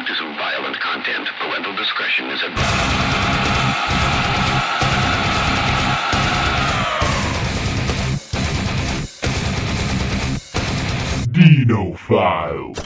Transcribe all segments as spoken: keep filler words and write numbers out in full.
to some violent content. Parental discretion is advised. Dino Files.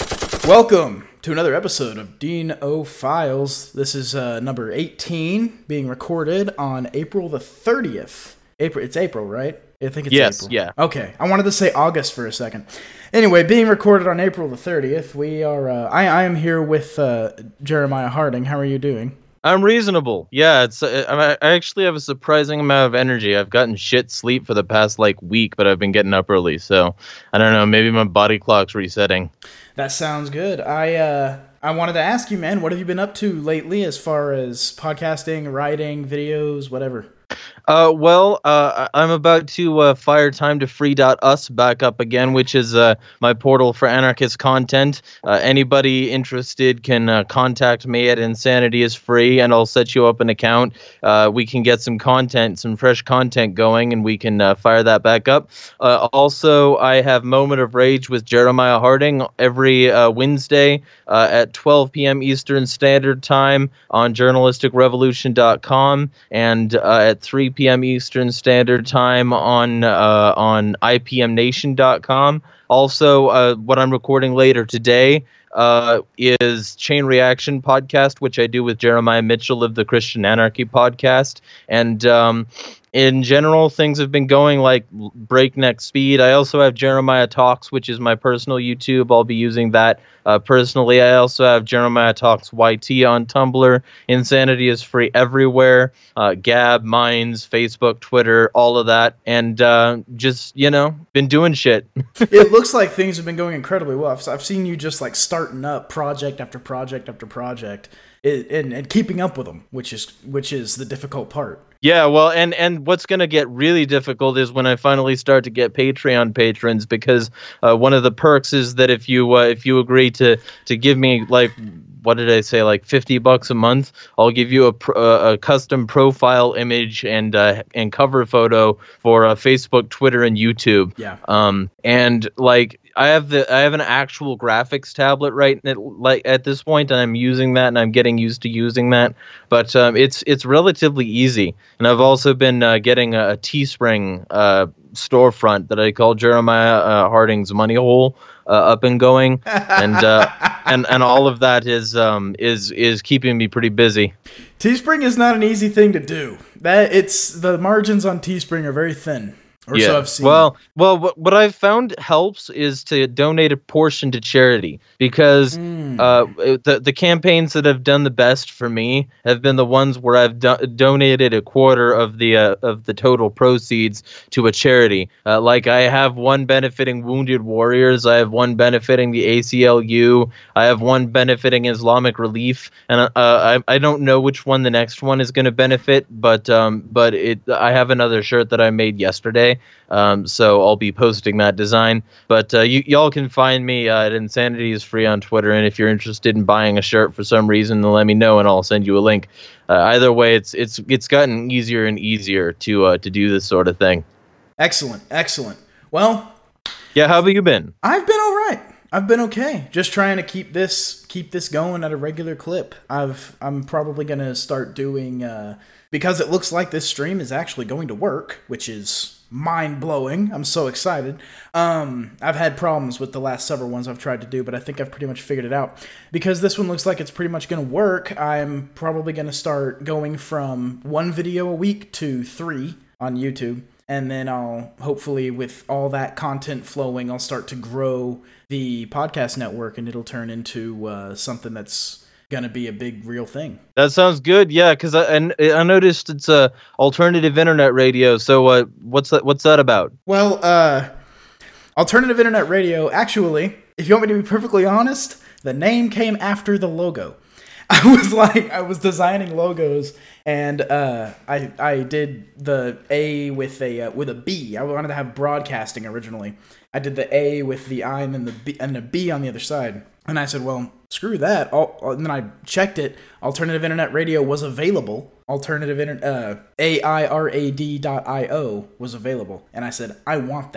Welcome to another episode of Dino Files. This is uh, number eighteen, being recorded on April the thirtieth. April, it's April, right? I think it's yes, April. yeah. Okay, I wanted to say August for a second. Anyway, being recorded on April the thirtieth, we are. Uh, I, I am here with uh, Jeremiah Harding. How are you doing? I'm reasonable. Yeah, it's. Uh, I actually have a surprising amount of energy. I've gotten shit sleep for the past like week, but I've been getting up early, so I don't know. Maybe my body clock's resetting. That sounds good. I uh, I wanted to ask you, man, what have you been up to lately as far as podcasting, writing, videos, whatever? Uh, well, uh, I'm about to uh, fire time to free dot us back up again, which is uh, my portal for anarchist content. Uh, anybody interested can uh, contact me at Insanity is Free, and I'll set you up an account. Uh, we can get some content, some fresh content going, and we can uh, fire that back up. Uh, also, I have Moment of Rage with Jeremiah Harding every uh, Wednesday uh, at twelve p.m. Eastern Standard Time on journalistic revolution dot com, and uh, at three p.m. Eastern Standard Time on uh, on I P M nation dot com. Also, uh, what I'm recording later today uh, is Chain Reaction Podcast, which I do with Jeremiah Mitchell of the Christian Anarchy Podcast. And um, in general, things have been going like breakneck speed. I also have Jeremiah Talks, which is my personal YouTube. I'll be using that uh, personally. I also have Jeremiah Talks Y T on Tumblr. Insanity is Free everywhere. Uh, Gab, Minds, Facebook, Twitter, all of that. And uh, just, you know, been doing shit. It looks like things have been going incredibly well. I've, I've seen you just like starting up project after project after project it, and, and keeping up with them, which is which is the difficult part. Yeah, well, and, and what's going to get really difficult is when I finally start to get Patreon patrons, because uh, one of the perks is that if you uh, if you agree to to give me like, what did I say, like fifty bucks a month, I'll give you a, pr- a custom profile image and uh, and cover photo for uh, Facebook, Twitter, and YouTube. Yeah. Um, and like I have the I have an actual graphics tablet right at, like at this point, and I'm using that, and I'm getting used to using that. But um, it's it's relatively easy, and I've also been uh, getting a, a Teespring uh, storefront that I call Jeremiah uh, Harding's Money Hole uh, up and going, and uh, and and all of that is um is is keeping me pretty busy. Teespring is not an easy thing to do. That it's the margins on Teespring are very thin. Or yeah. So I've seen. Well, well, what, what I've found helps is to donate a portion to charity, because mm. uh, the the campaigns that have done the best for me have been the ones where I've do- donated a quarter of the uh, of the total proceeds to a charity. Uh, like I have one benefiting Wounded Warriors, I have one benefiting the A C L U, I have one benefiting Islamic Relief, and uh, I I don't know which one the next one is going to benefit, but um but it I have another shirt that I made yesterday. Um, so I'll be posting that design, but uh, you, y'all can find me uh, at Insanity is Free on Twitter, and if you're interested in buying a shirt for some reason, then let me know and I'll send you a link. Uh, either way, it's it's it's gotten easier and easier to uh, to do this sort of thing. Excellent, excellent. Well, yeah, how have you been? I've been all right. I've been okay. Just trying to keep this keep this going at a regular clip. I've I'm probably gonna start doing uh, because it looks like this stream is actually going to work, which is mind-blowing. I'm so excited. Um, I've had problems with the last several ones I've tried to do, but I think I've pretty much figured it out. Because this one looks like it's pretty much going to work, I'm probably going to start going from one video a week to three on YouTube. And then I'll, hopefully, with all that content flowing, I'll start to grow the podcast network, and it'll turn into uh, something that's gonna be a big real thing. That sounds good. Yeah, because I and I noticed it's a alternative internet radio. So uh, what's that? What's that about? Well, uh, alternative internet radio. Actually, if you want me to be perfectly honest, the name came after the logo. I was like, I was designing logos, and uh, I I did the A with a uh, with a B. I wanted to have broadcasting originally. I did the A with the I and then the B and the B on the other side. And I said, well, screw that. I'll, and then I checked it. Alternative Internet Radio was available. Alternative Internet, uh, A I R A D dot I O was available. And I said, I want that.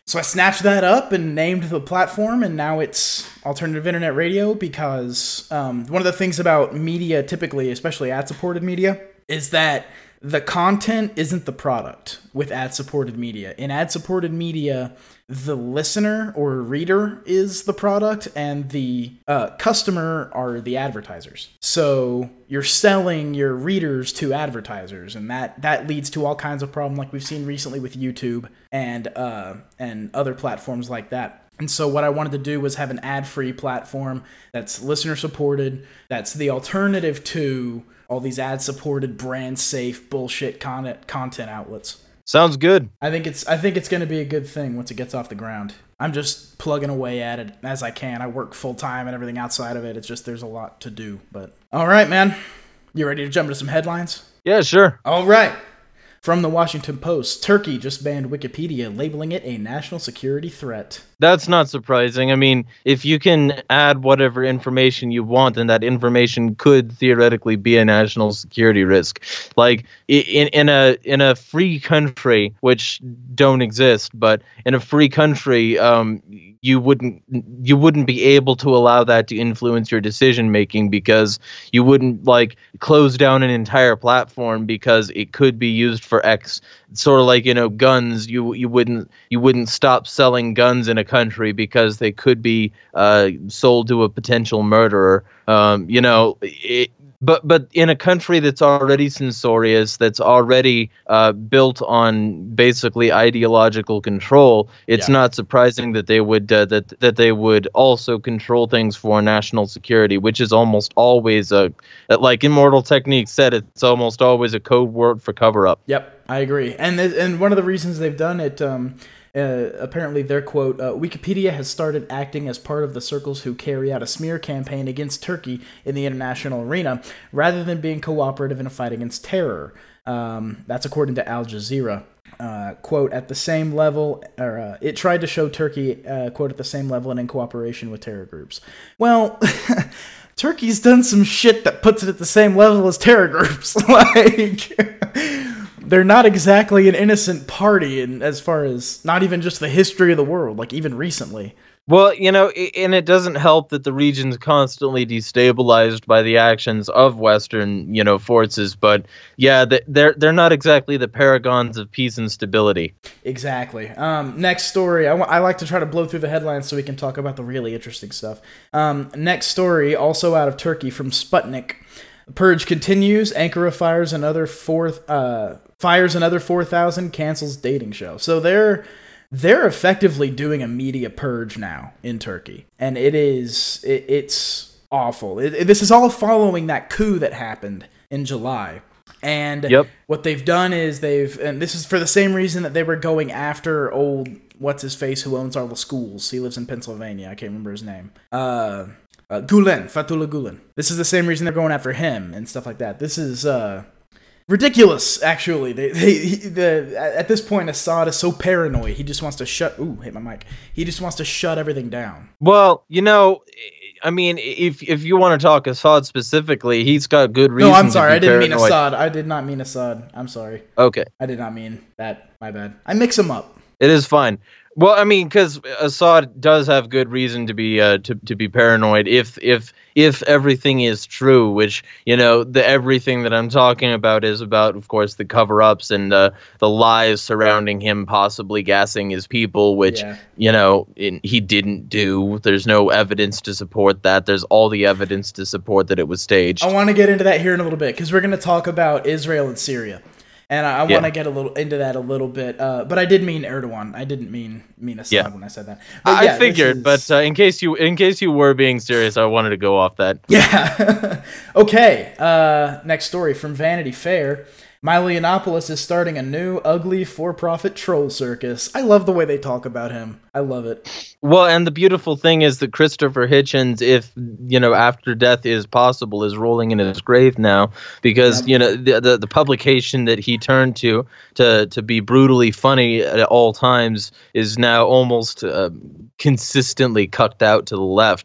So I snatched that up and named the platform, and now it's Alternative Internet Radio because um, one of the things about media, typically, especially ad-supported media, is that the content isn't the product with ad-supported media. In ad-supported media, the listener or reader is the product, and the uh, customer are the advertisers. So you're selling your readers to advertisers, and that, that leads to all kinds of problems like we've seen recently with YouTube and uh, and other platforms like that. And so what I wanted to do was have an ad-free platform that's listener-supported, that's the alternative to all these ad-supported, brand-safe bullshit content content outlets. Sounds good. I think it's I think it's going to be a good thing once it gets off the ground. I'm just plugging away at it as I can. I work full-time and everything outside of it. It's just there's a lot to do. But all right, man. You ready to jump into some headlines? Yeah, sure. All right. From the Washington Post, Turkey just banned Wikipedia, labeling it a national security threat. That's not surprising. I mean, if you can add whatever information you want, then that information could theoretically be a national security risk. Like in in a in a free country, which don't exist, but in a free country, um, you wouldn't you wouldn't be able to allow that to influence your decision making, because you wouldn't like close down an entire platform because it could be used for X. Sort of like, you know, guns. You you wouldn't you wouldn't stop selling guns in a country because they could be uh, sold to a potential murderer. Um, you know, it, but but in a country that's already censorious, that's already uh, built on basically ideological control, it's yeah. not surprising that they would uh, that that they would also control things for national security, which is almost always a, like Immortal Technique said, it's almost always a code word for cover up. Yep. I agree. And th- and one of the reasons they've done it, um, uh, apparently their quote, uh, Wikipedia has started acting as part of the circles who carry out a smear campaign against Turkey in the international arena, rather than being cooperative in a fight against terror. Um, that's according to Al Jazeera. Uh, quote, at the same level, or uh, it tried to show Turkey, uh, quote, at the same level and in cooperation with terror groups. Well... Turkey's done some shit that puts it at the same level as terror groups. Like, they're not exactly an innocent party, in as far as not even just the history of the world, like even recently. Well, you know, and it doesn't help that the region's constantly destabilized by the actions of Western, you know, forces. But yeah, they're they're not exactly the paragons of peace and stability. Exactly. Um, next story. I, w- I like to try to blow through the headlines so we can talk about the really interesting stuff. Um, next story, also out of Turkey, from Sputnik. Purge continues. Ankara fires another four. Uh, fires another four thousand. Cancels dating show. So they're. They're effectively doing a media purge now in Turkey, and it is it, it's awful. It, it, this is all following that coup that happened in July, and yep. what they've done is they've, and this is for the same reason that they were going after old what's his face who owns all the schools. He lives in Pennsylvania. I can't remember his name. Uh, uh, Gulen, Fethullah Gulen. This is the same reason they're going after him and stuff like that. This is. Uh, Ridiculous, actually. They, they, he, the, at this point, Assad is so paranoid. He just wants to shut... Ooh, hit my mic. He just wants to shut everything down. Well, you know, I mean, if if you want to talk Assad specifically, he's got good reason. No, I'm sorry. I didn't paranoid. mean Assad. I did not mean Assad. I'm sorry. Okay. I did not mean that. My bad. I mix them up. It is fine. Well, I mean, because Assad does have good reason to be uh, to to be paranoid if if if everything is true, which, you know, the everything that I'm talking about is about, of course, the cover-ups and uh, the lies surrounding him possibly gassing his people, which, yeah. you know, in, he didn't do. There's no evidence to support that. There's all the evidence to support that it was staged. I want to get into that here in a little bit because we're going to talk about Israel and Syria. And I, I yeah. want to get a little into that a little bit, uh, but I did mean Erdogan. I didn't mean mean Assad yeah. when I said that. But yeah, I figured, is... but uh, in case you in case you were being serious, I wanted to go off that. Yeah. Okay. Uh, next story from Vanity Fair. Milo Yiannopoulos is starting a new, ugly, for-profit troll circus. I love the way they talk about him. I love it. Well, and the beautiful thing is that Christopher Hitchens, if, you know, after death is possible, is rolling in his grave now because, yep. you know, the, the the publication that he turned to to to be brutally funny at all times is now almost uh, consistently cucked out to the left. Yep.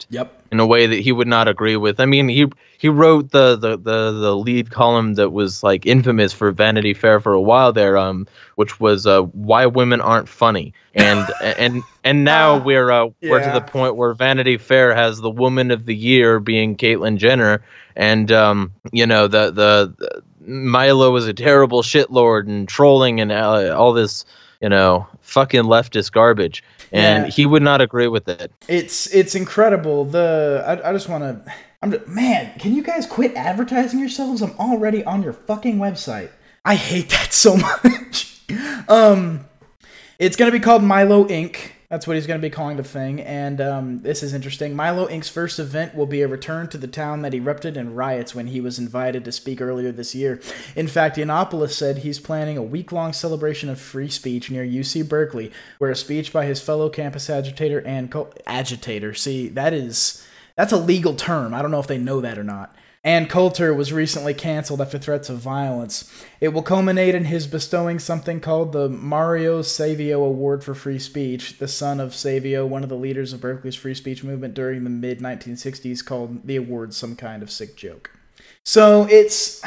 in a way that he would not agree with. I mean, he he wrote the the the, the lead column that was like infamous for Vanity Fair for a while there, um, which was uh, why women aren't funny, and and and now we're uh, yeah. we're to the point where Vanity Fair has the Woman of the Year being Caitlyn Jenner, and um, you know the the, the Milo is a terrible shitlord and trolling and uh, all this, you know, fucking leftist garbage. And yeah. he would not agree with it. It's it's incredible. The I, I just want to, I'm just, man, can you guys quit advertising yourselves? I'm already on your fucking website. I hate that so much. um, it's gonna be called Milo Incorporated. That's what he's going to be calling the thing, and um, this is interesting. Milo Incorporated's first event will be a return to the town that erupted in riots when he was invited to speak earlier this year. In fact, Yiannopoulos said he's planning a week-long celebration of free speech near U C Berkeley, where a speech by his fellow campus agitator and co- agitator. See, that is that's a legal term. I don't know if they know that or not. Ann Coulter was recently canceled after threats of violence. It will culminate in his bestowing something called the Mario Savio Award for Free Speech. The son of Savio, one of the leaders of Berkeley's free speech movement during the mid nineteen sixties, called the award some kind of sick joke. So it's...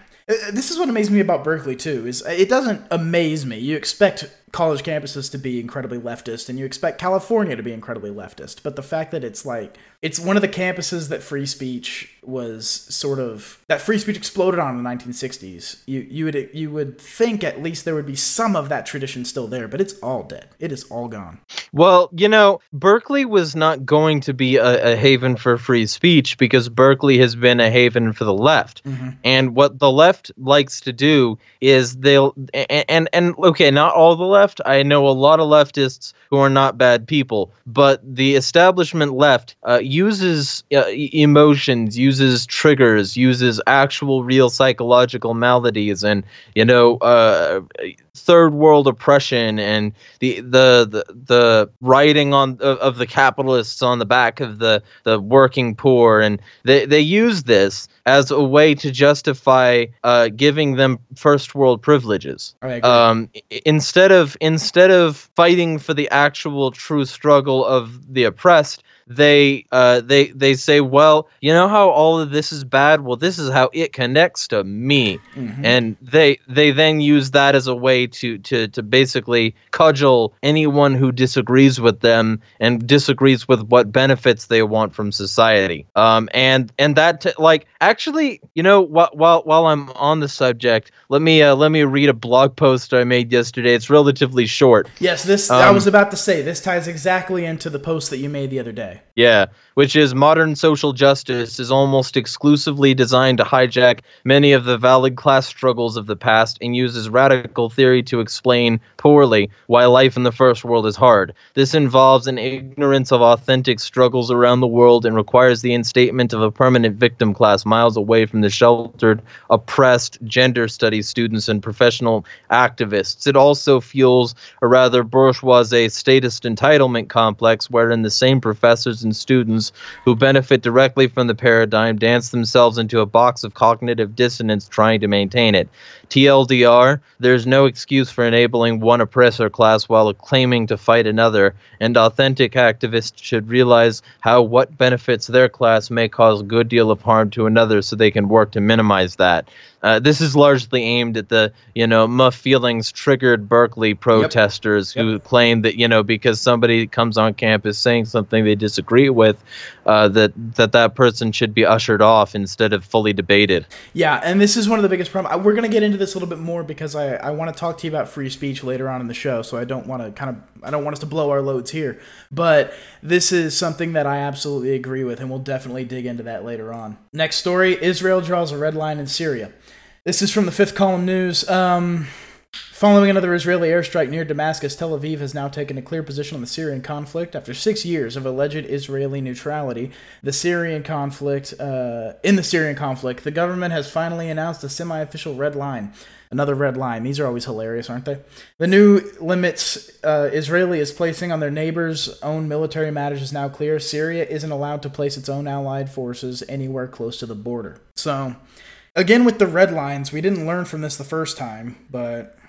This is what amazes me about Berkeley, too, is it doesn't amaze me. You expect college campuses to be incredibly leftist, and you expect California to be incredibly leftist, but the fact that it's like, it's one of the campuses that free speech was sort of, that free speech exploded on in the nineteen sixties, you you would you would think at least there would be some of that tradition still there, but it's all dead. It is all gone. Well, you know, Berkeley was not going to be a, a haven for free speech because Berkeley has been a haven for the left. Mm-hmm. And what the left likes to do is they'll, and, and, and okay, not all the left. I know a lot of leftists who are not bad people, but the establishment left uh, uses uh, emotions, uses triggers, uses actual real psychological maladies, and you know, uh, third world oppression, and the the the, the writing on of, of the capitalists on the back of the the working poor, and they they use this as a way to justify uh, giving them first world privileges. I agree. Um, instead of instead of fighting for the actual true struggle of the oppressed, they uh they they say, well, you know how all of this is bad? Well, this is how it connects to me. Mm-hmm. And they they then use that as a way to to to basically cudgel anyone who disagrees with them and disagrees with what benefits they want from society. Um and and that t- like actually, you know, while while while I'm on the subject, let me uh, let me read a blog post I made yesterday. It's relatively short. Yes, this um, I was about to say this ties exactly into the post that you made the other day. Yeah, which is modern social justice is almost exclusively designed to hijack many of the valid class struggles of the past and uses radical theory to explain poorly why life in the first world is hard. This involves an ignorance of authentic struggles around the world and requires the instatement of a permanent victim class miles away from the sheltered, oppressed gender studies students and professional activists. It also fuels a rather bourgeois statist entitlement complex wherein the same professors and students who benefit directly from the paradigm dance themselves into a box of cognitive dissonance trying to maintain it. T L D R, there's no excuse for enabling one oppressor class while claiming to fight another, and authentic activists should realize how what benefits their class may cause a good deal of harm to another so they can work to minimize that. Uh, this is largely aimed at the, you know, muff feelings triggered Berkeley protesters yep. Yep. who claim that, you know, because somebody comes on campus saying something they disagree with, uh, that, that that person should be ushered off instead of fully debated. Yeah, and this is one of the biggest problems. We're going to get into this a little bit more because I, I want to talk to you about free speech later on in the show, so I don't want to kind of I don't want us to blow our loads here. But this is something that I absolutely agree with, and we'll definitely dig into that later on. Next story, Israel draws a red line in Syria. This is from the Fifth Column News. Um, following another Israeli airstrike near Damascus, Tel Aviv has now taken a clear position on the Syrian conflict. After six years of alleged Israeli neutrality, the Syrian conflict, uh, in the Syrian conflict, the government has finally announced a semi-official red line. Another red line. These are always hilarious, aren't they? The new limits uh, Israeli is placing on their neighbors' own military matters is now clear. Syria isn't allowed to place its own allied forces anywhere close to the border. So, again with the red lines, we didn't learn from this the first time, but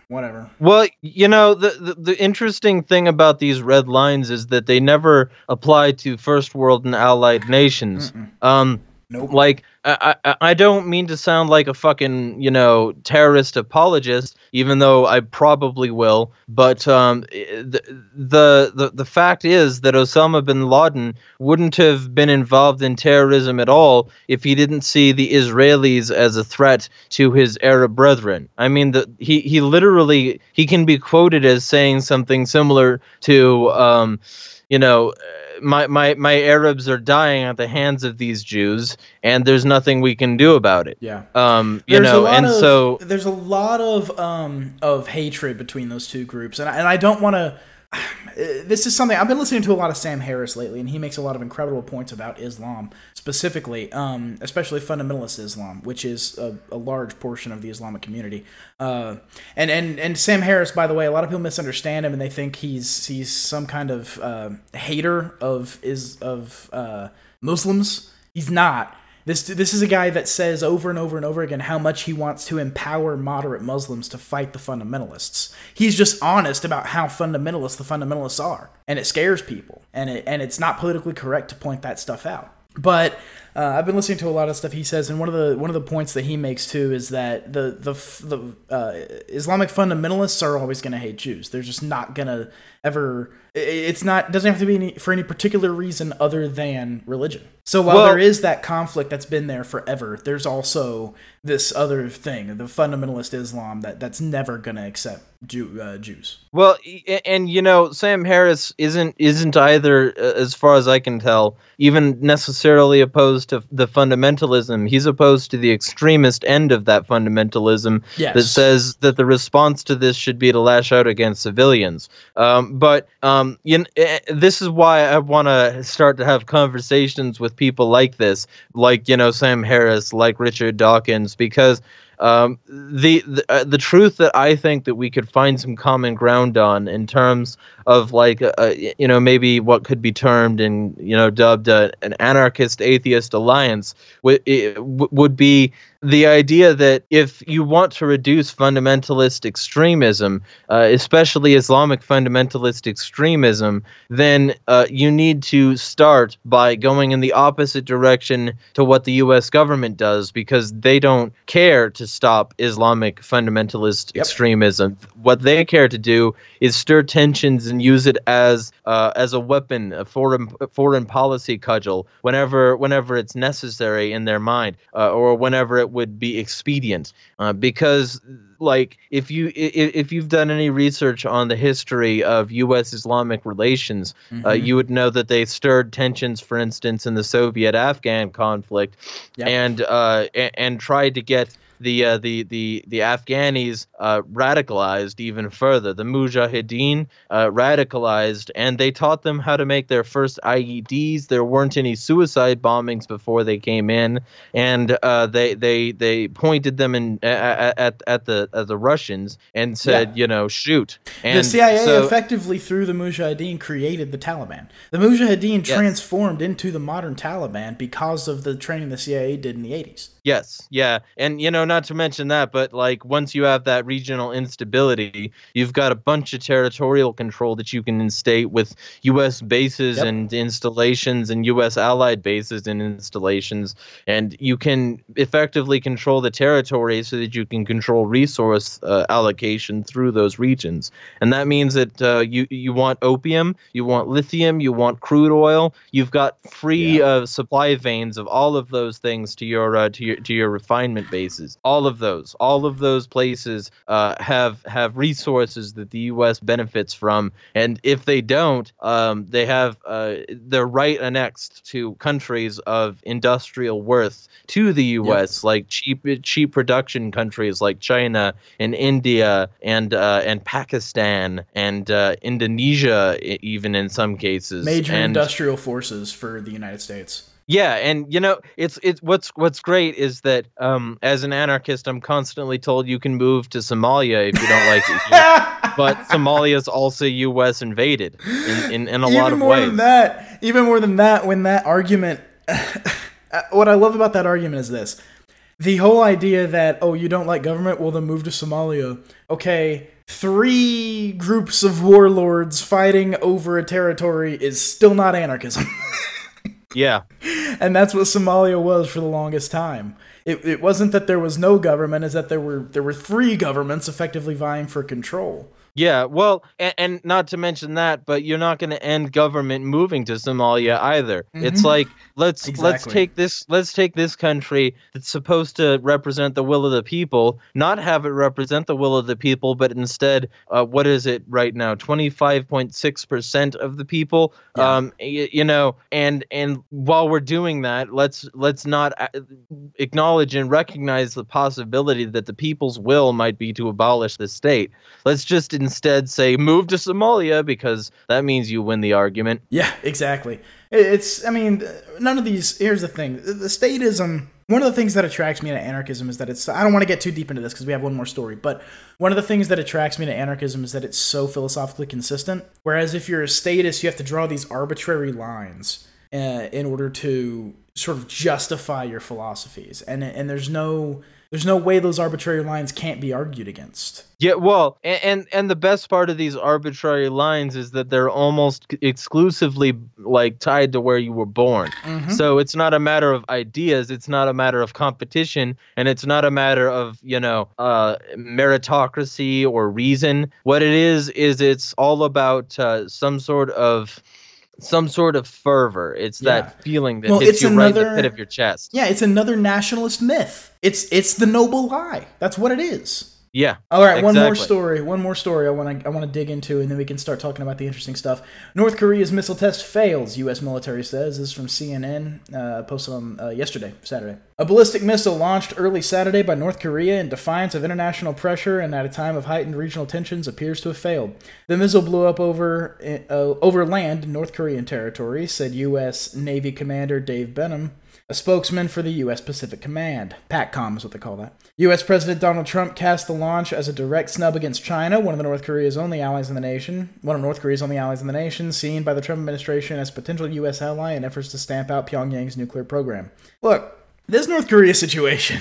whatever. Well, you know, the, the the interesting thing about these red lines is that they never apply to first world and allied nations. Mm-mm. Um, Nope. Like, I, I I don't mean to sound like a fucking, you know, terrorist apologist, even though I probably will. But um, the, the the the fact is that Osama bin Laden wouldn't have been involved in terrorism at all if he didn't see the Israelis as a threat to his Arab brethren. I mean, the, he he literally he can be quoted as saying something similar to, um, you know. My, my my Arabs are dying at the hands of these Jews, and there's nothing we can do about it. Yeah. Um, you There's a know, lot and of, so there's a lot of um of hatred between those two groups, and I, and I don't want to. This is something I've been listening to a lot of Sam Harris lately, and he makes a lot of incredible points about Islam specifically, um, especially fundamentalist Islam, which is a, a large portion of the Islamic community. Uh, and, and and Sam Harris, by the way, a lot of people misunderstand him, and they think he's he's some kind of uh, hater of is of uh, Muslims. He's not. This this is a guy that says over and over and over again how much he wants to empower moderate Muslims to fight the fundamentalists. He's just honest about how fundamentalist the fundamentalists are, and it scares people, and it and it's not politically correct to point that stuff out. But uh, I've been listening to a lot of stuff he says, and one of the one of the points that he makes too is that the the the uh, Islamic fundamentalists are always going to hate Jews. They're just not going to ever. It's not doesn't have to be any, for any particular reason other than religion. So while Well, there is that conflict that's been there forever, there's also this other thing, the fundamentalist Islam that that's never going to accept Jew, uh, Jews. Well, y- and you know, Sam Harris isn't isn't either, uh, as far as I can tell, even necessarily opposed to the fundamentalism. He's opposed to the extremist end of that fundamentalism Yes. that says that the response to this should be to lash out against civilians. Um, but um, you kn- eh, this is why I want to start to have conversations with people like this, like, you know, Sam Harris, like Richard Dawkins, because um, the the, uh, the truth that I think that we could find some common ground on in terms of, like, uh, uh, you know, maybe what could be termed and, you know, dubbed uh, an anarchist atheist alliance w- it, w- would be the idea that if you want to reduce fundamentalist extremism, uh, especially Islamic fundamentalist extremism, then uh, you need to start by going in the opposite direction to what the U S government does, because they don't care to stop Islamic fundamentalist Yep. extremism. What they care to do is stir tensions and use it as uh, as a weapon, a foreign a foreign policy cudgel, whenever whenever it's necessary in their mind, uh, or whenever it would be expedient. Uh, because, like, if you if, if you've done any research on the history of U S Islamic relations, uh, Mhm. you would know that they stirred tensions, for instance, in the Soviet-Afghan conflict, Yep. and uh, and, and tried to get the uh, the the the Afghanis uh, radicalized even further. The Mujahideen uh, radicalized, and they taught them how to make their first I E Ds. There weren't any suicide bombings before they came in, and uh, they they they pointed them in at at, at the at the Russians and said, Yeah. you know, shoot. And The C I A so- effectively, through the Mujahideen, created the Taliban. The Mujahideen Yes. transformed into the modern Taliban because of the training the C I A did in the eighties. Yes, yeah. And, you know, not to mention that, but, like, once you have that regional instability, you've got a bunch of territorial control that you can instate with U S bases Yep. and installations and U S allied bases and installations. And you can effectively control the territory so that you can control resource uh, allocation through those regions. And that means that uh, you, you want opium, you want lithium, you want crude oil. You've got free Yeah. uh, supply veins of all of those things to your uh, to your to your refinement bases. All of those, all of those places uh, have have resources that the U S benefits from, and if they don't, um, they have uh, they're right annexed to countries of industrial worth to the U S, Yep. like cheap cheap production countries like China and India and uh, and Pakistan and uh, Indonesia, e- even in some cases. Major and, industrial forces for the United States. Yeah, and you know, it's it's what's what's great is that um, as an anarchist, I'm constantly told you can move to Somalia if you don't like it here. But Somalia's also U S invaded in, in, in a Even lot of more ways. than that, even more than that, when that argument, what I love about that argument is this: the whole idea that, oh, you don't like government, well then move to Somalia. Okay, three groups of warlords fighting over a territory is still not anarchism. Yeah. And that's what Somalia was for the longest time. It, it wasn't that there was no government, it's that there were there were three governments effectively vying for control. Yeah, well, and, and not to mention that, but you're not going to end government moving to Somalia either. Mm-hmm. It's like let's exactly. let's take this let's take this country that's supposed to represent the will of the people, not have it represent the will of the people, but instead, uh, what is it right now? twenty-five point six percent of the people. Yeah. Um, you, you know, and and while we're doing that, let's let's not acknowledge and recognize the possibility that the people's will might be to abolish the state. Let's just instead say move to Somalia, because that means you win the argument. Yeah, exactly. It's, I mean, none of these, here's the thing, the statism, one of the things that attracts me to anarchism is that it's, I don't want to get too deep into this because we have one more story, but one of the things that attracts me to anarchism is that it's so philosophically consistent, whereas if you're a statist, you have to draw these arbitrary lines uh, in order to sort of justify your philosophies, and and there's no... There's no way those arbitrary lines can't be argued against. Yeah, well, and, and and the best part of these arbitrary lines is that they're almost exclusively like tied to where you were born. Mm-hmm. So it's not a matter of ideas, it's not a matter of competition, and it's not a matter of, you know, uh, meritocracy or reason. What it is is it's all about uh, some sort of some sort of fervor. It's yeah. that feeling that well, hits you another, right in the pit of your chest. Yeah, it's another nationalist myth. It's it's the noble lie. That's what it is. Yeah. All right, exactly. one more story. One more story I want to I want to dig into, and then we can start talking about the interesting stuff. North Korea's missile test fails, U S military says. This is from C N N, uh, posted on uh, yesterday, Saturday. A ballistic missile launched early Saturday by North Korea in defiance of international pressure and at a time of heightened regional tensions appears to have failed. The missile blew up over uh, over land in North Korean territory, said U S Navy Commander Dave Benham, a spokesman for the U S Pacific Command. PACCOM is what they call that. U S President Donald Trump cast the launch as a direct snub against China, one of the North Korea's only allies in the nation, one of North Korea's only allies in the nation, seen by the Trump administration as a potential U S ally in efforts to stamp out Pyongyang's nuclear program. Look, this North Korea situation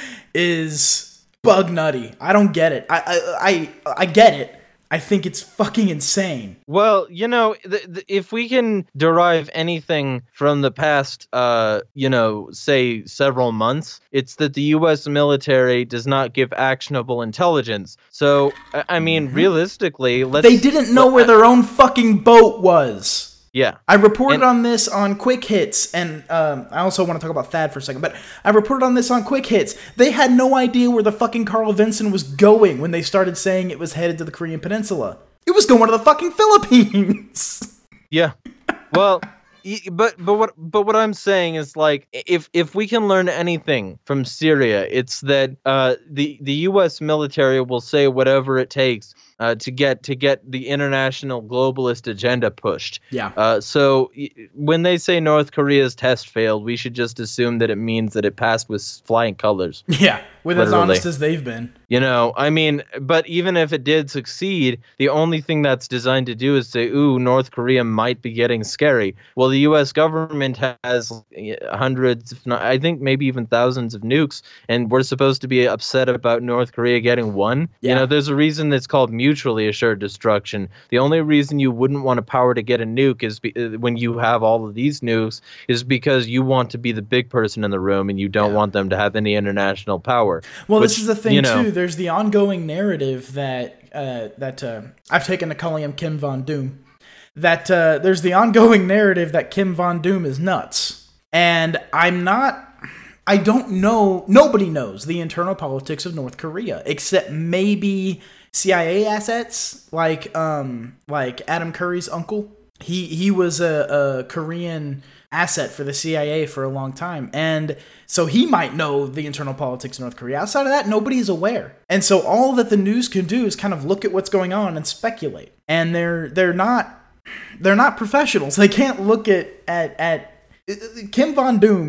is bug nutty. I don't get it. I I I, I get it. I think it's fucking insane. Well, you know, th- th- if we can derive anything from the past, uh, you know, say several months, it's that the U S military does not give actionable intelligence. So, I, I mean, mm-hmm. realistically, let's... They didn't know where their own fucking boat was. Yeah. I reported and, on this on Quick Hits, and um, I also want to talk about Thad for a second, but I reported on this on Quick Hits. They had no idea where the fucking Carl Vinson was going when they started saying it was headed to the Korean Peninsula. It was going to the fucking Philippines! Yeah. Well... But but what but what I'm saying is, like, if if we can learn anything from Syria, it's that uh, the the U S military will say whatever it takes uh, to get to get the international globalist agenda pushed. Yeah. Uh, so when they say North Korea's test failed, we should just assume that it means that it passed with flying colors. Yeah, with literally. As honest as they've been. You know, I mean, but even if it did succeed, the only thing that's designed to do is say, ooh, North Korea might be getting scary. Well, the U S government has hundreds, if not, I think maybe even thousands of nukes, and we're supposed to be upset about North Korea getting one. Yeah. You know, there's a reason that's called mutually assured destruction. The only reason you wouldn't want a power to get a nuke is be, when you have all of these nukes is because you want to be the big person in the room and you don't yeah. want them to have any international power. Well, Which, this is the thing, you know, too. There's the ongoing narrative that uh, that uh, I've taken to calling him Kim Von Doom. That uh, there's the ongoing narrative that Kim Von Doom is nuts. And I'm not... I don't know... Nobody knows the internal politics of North Korea, except maybe C I A assets, like um, like Adam Curry's uncle. He, he was a, a Korean asset for the C I A for a long time. And so he might know the internal politics of North Korea. Outside of that, nobody is aware. And so all that the news can do is kind of look at what's going on and speculate. And they're they're not they're not professionals. They can't look at at, at Kim Von Doom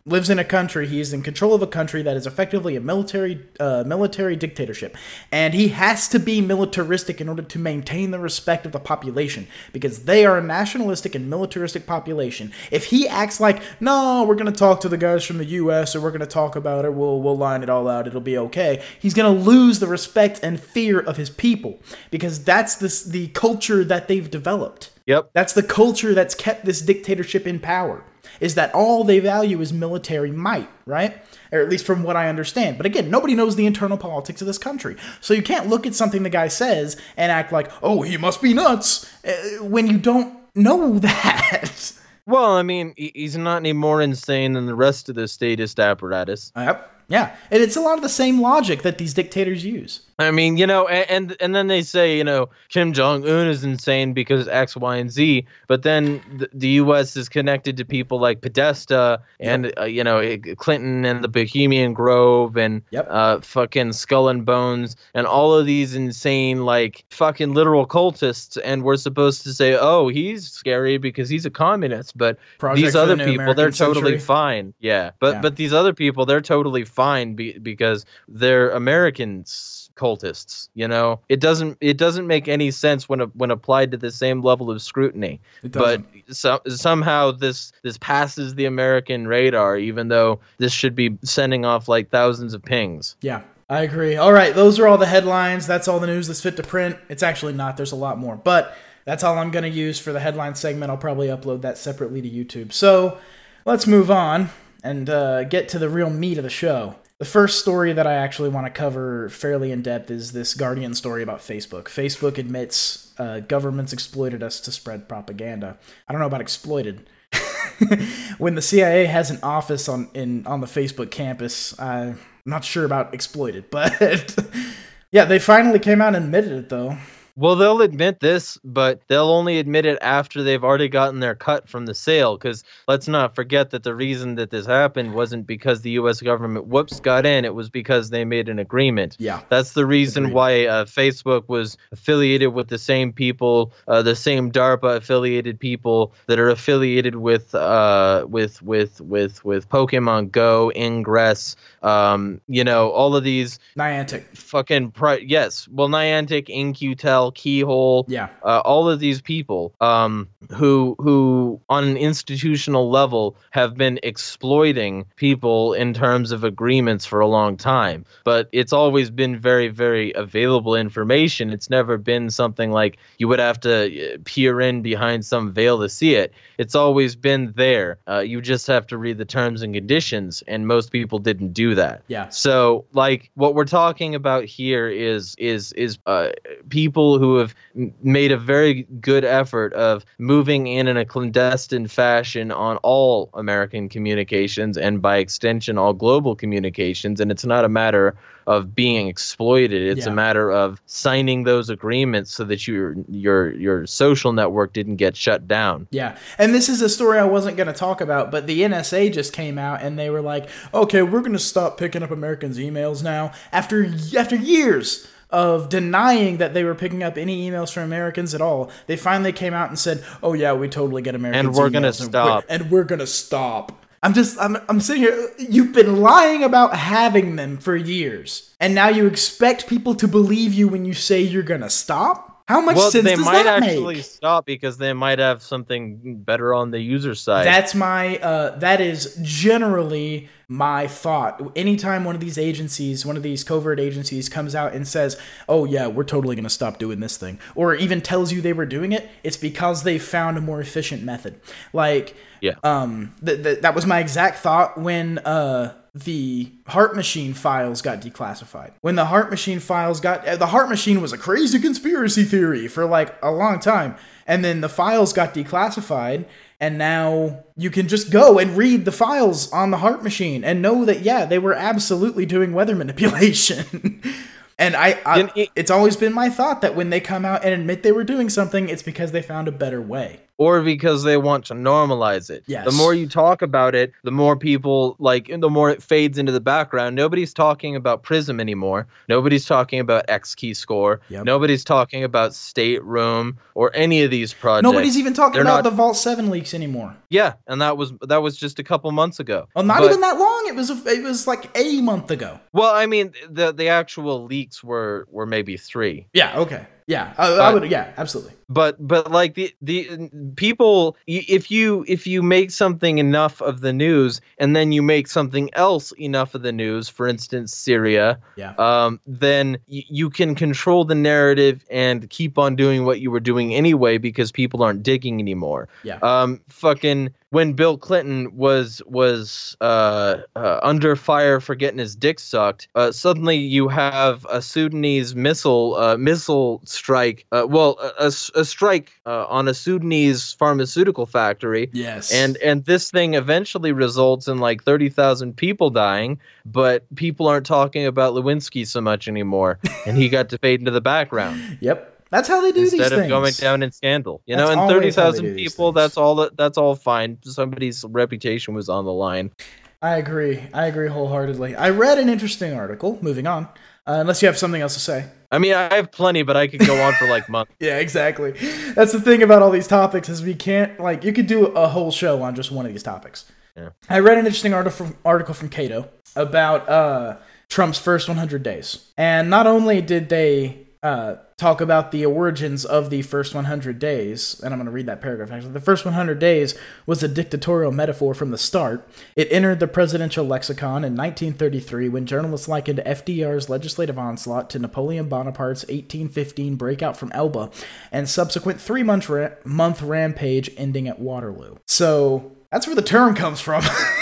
lives in a country, he is in control of a country that is effectively a military uh, military dictatorship. And he has to be militaristic in order to maintain the respect of the population, because they are a nationalistic and militaristic population. If he acts like, no, we're going to talk to the guys from the U S, or we're going to talk about it, we'll, we'll line it all out, it'll be okay, he's going to lose the respect and fear of his people, because that's this, the culture that they've developed. Yep. That's the culture that's kept this dictatorship in power, is that all they value is military might, right? Or at least from what I understand. But again, nobody knows the internal politics of this country. So you can't look at something the guy says and act like, oh, he must be nuts, uh, when you don't know that. Well, I mean, he's not any more insane than the rest of the statist apparatus. Yep. Yeah, and it's a lot of the same logic that these dictators use. I mean, you know, and and, and then they say, you know, Kim Jong-un is insane because X, Y, and Z, but then the, the U S is connected to people like Podesta and, yep. uh, you know, Clinton and the Bohemian Grove and yep. uh, fucking Skull and Bones and all of these insane, like, fucking literal cultists, and we're supposed to say, oh, he's scary because he's a communist, but Project these other people, American they're totally Century. fine. Yeah, but, Yeah. but these other people, they're totally fine be, because they're Americans. Cultists, you know, it doesn't it doesn't make any sense when when applied to the same level of scrutiny. It but doesn't. so, somehow this this passes the American radar, even though this should be sending off like thousands of pings. Yeah, I agree. All right, those are all the headlines. That's all the news that's fit to print. It's actually not. There's a lot more, but that's all I'm going to use for the headline segment. I'll probably upload that separately to YouTube. So let's move on and uh, get to the real meat of the show. The first story that I actually want to cover fairly in depth is this Guardian story about Facebook. Facebook admits uh, governments exploited us to spread propaganda. I don't know about exploited. When the C I A has an office on in on the Facebook campus, I'm not sure about exploited, but yeah, they finally came out and admitted it though. Well, they'll admit this, but they'll only admit it after they've already gotten their cut from the sale, because let's not forget that the reason that this happened wasn't because the U S government, whoops, got in. It was because they made an agreement. Yeah. That's the reason Agreed. why uh, Facebook was affiliated with the same people, uh, the same DARPA-affiliated people that are affiliated with uh, with with with with Pokemon Go, Ingress, um, you know, all of these Niantic. fucking pri- yes, well, Niantic, In Q Tel, Keyhole, Yeah. uh, all of these people um, who who on an institutional level have been exploiting people in terms of agreements for a long time. But it's always been very, very available information. It's never been something like you would have to peer in behind some veil to see it. It's always been there. Uh, you just have to read the terms and conditions, and most people didn't do that. Yeah. So, like, what we're talking about here is is is uh, people who have m- made a very good effort of moving in in a clandestine fashion on all American communications, and by extension, all global communications. And it's not a matter of being exploited. It's Yeah. a matter of signing those agreements so that your your your social network didn't get shut down. Yeah, and this is a story I wasn't going to talk about, but the N S A just came out and they were like, okay, we're going to stop picking up Americans' emails now. After after years of denying that they were picking up any emails from Americans at all, they finally came out and said, oh yeah, we totally get Americans' And we're gonna emails, stop. And we're, and we're going to stop. I'm just, I'm, I'm sitting here, you've been lying about having them for years, and now you expect people to believe you when you say you're going to stop? How much Well, sense they does might that actually make? stop because they might have something better on the user side. That's my, uh, that is generally my thought. Anytime one of these agencies, one of these covert agencies comes out and says, oh yeah, we're totally going to stop doing this thing, or even tells you they were doing it, it's because they found a more efficient method. Like, Yeah. um, th- th- that was my exact thought when, uh, the Heart Machine files got declassified. When the Heart Machine files got, uh, the Heart Machine was a crazy conspiracy theory for like a long time. And then the files got declassified, and now you can just go and read the files on the Heart Machine and know that, yeah, they were absolutely doing weather manipulation. And I, I it, it's always been my thought that when they come out and admit they were doing something, it's because they found a better way. or because they want to normalize it. Yes. The more you talk about it, the more people like, the more it fades into the background. Nobody's talking about Prism anymore. Nobody's talking about X Key Score. Yep. Nobody's talking about Stateroom or any of these projects. Nobody's even talking They're about not- the Vault seven leaks anymore. Yeah, and that was that was just a couple months ago. Well, not But- even that long. It was a, it was like a month ago. Well, I mean, the the actual leaks were were maybe three. Yeah. Okay. Yeah. I, I But- would. Yeah. Absolutely. But but like the the people, y- if you if you make something enough of the news, and then you make something else enough of the news, for instance, Syria, Yeah. um, then y- you can control the narrative and keep on doing what you were doing anyway because people aren't digging anymore. Yeah. Um, fucking when Bill Clinton was was uh, uh, under fire for getting his dick sucked, uh, suddenly you have a Sudanese missile uh, missile strike. Uh, well, a, a, a strike uh, on a Sudanese pharmaceutical factory. Yes. And and this thing eventually results in like thirty thousand people dying, but people aren't talking about Lewinsky so much anymore, and he got to fade into the background Yep. That's how they do instead these of things. going down in scandal. You That's know, and always thirty how they thousand do these people, things. that's all that that's all fine. Somebody's reputation was on the line. I agree. I agree wholeheartedly. I read an interesting article. Moving on. Uh, unless you have something else to say. I mean, I have plenty, but I could go on for like months. Yeah, exactly. That's the thing about all these topics is we can't, like, you could do a whole show on just one of these topics. Yeah. I read an interesting article from, article from Cato about uh, Trump's first one hundred days. And not only did they uh, talk about the origins of the first one hundred days, and I'm going to read that paragraph actually. The first one hundred days was a dictatorial metaphor from the start. It entered the presidential lexicon in nineteen thirty-three when journalists likened F D R's legislative onslaught to Napoleon Bonaparte's eighteen fifteen breakout from Elba and subsequent three-month ra- month rampage ending at Waterloo. So that's where the term comes from.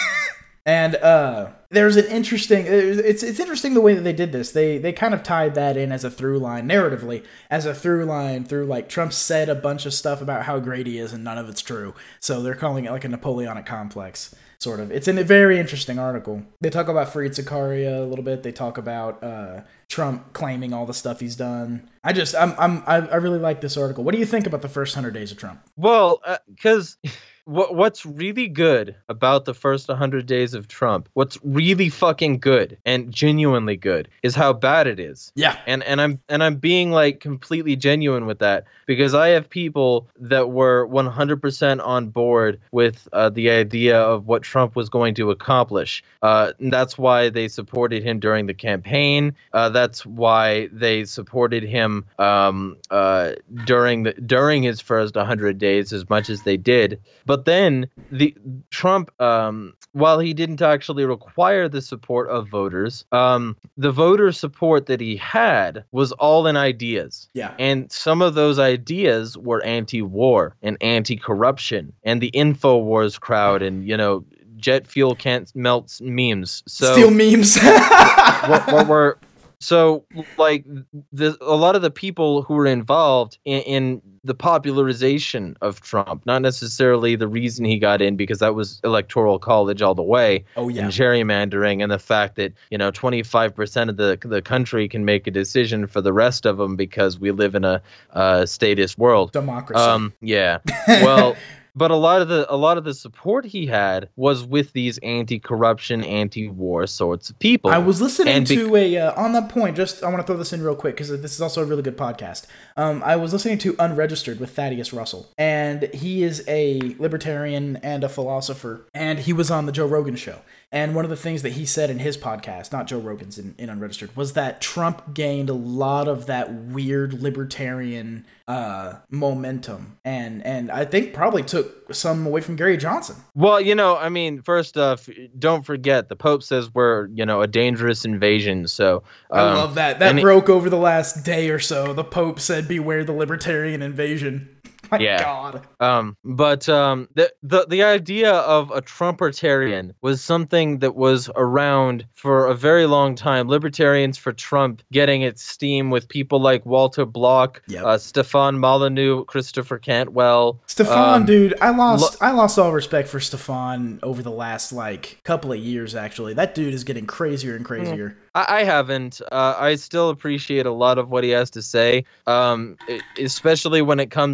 And uh, there's an interesting. It's it's interesting the way that they did this. They they kind of tied that in as a through line narratively, as a through line through like Trump said a bunch of stuff about how great he is and none of it's true. So they're calling it like a Napoleonic complex sort of. It's in a very interesting article. They talk about Fareed Zakaria a little bit. They talk about uh, Trump claiming all the stuff he's done. I just I'm I'm I, I really like this article. What do you think about the first hundred days of Trump? Well, because. Uh, What what's really good about the first one hundred days of Trump, what's really fucking good and genuinely good is how bad it is. Yeah. And and I'm and I'm being like completely genuine with that because I have people that were one hundred percent on board with uh, the idea of what Trump was going to accomplish. Uh, and that's why they supported him during the campaign. Uh, that's why they supported him um, uh, during the during his first one hundred days as much as they did. But But then the Trump, um, while he didn't actually require the support of voters, um, the voter support that he had was all in ideas. Yeah. And some of those ideas were anti-war and anti-corruption and the InfoWars crowd and, you know, jet fuel can't melt memes. So Still memes. what, what were so like the a lot of the people who were involved in, in the popularization of Trump, not necessarily the reason he got in, because that was electoral college all the way. Oh, yeah. And gerrymandering and the fact that, you know, twenty-five percent of the the country can make a decision for the rest of them because we live in a uh, statist world. Democracy. Um, yeah. Well. But a lot of the a lot of the support he had was with these anti-corruption, anti-war sorts of people. I was listening And be- to a uh, on that point. Just I want to throw this in real quick because this is also a really good podcast. Um, I was listening to Unregistered with Thaddeus Russell, and he is a libertarian and a philosopher, and he was on the Joe Rogan show. And one of the things that he said in his podcast, not Joe Rogan's in, in Unregistered, was that Trump gained a lot of that weird libertarian uh, momentum, and and I think probably took some away from Gary Johnson. Well, you know, I mean, first off, don't forget the Pope says we're, you know, a dangerous invasion. So I um, love that. That and it- broke over the last day or so. The Pope said, "Beware the libertarian invasion." My Yeah. God. Um, but um, the, the the idea of a Trumpertarian was something that was around for a very long time. Libertarians for Trump getting its steam with people like Walter Block, Yep. uh, Stefan Molyneux, Christopher Cantwell. Stefan, um, dude, I lost I lost all respect for Stefan over the last like couple of years. Actually, that dude is getting crazier and crazier. I, I haven't. Uh, I still appreciate a lot of what he has to say, um, e- especially when it comes to the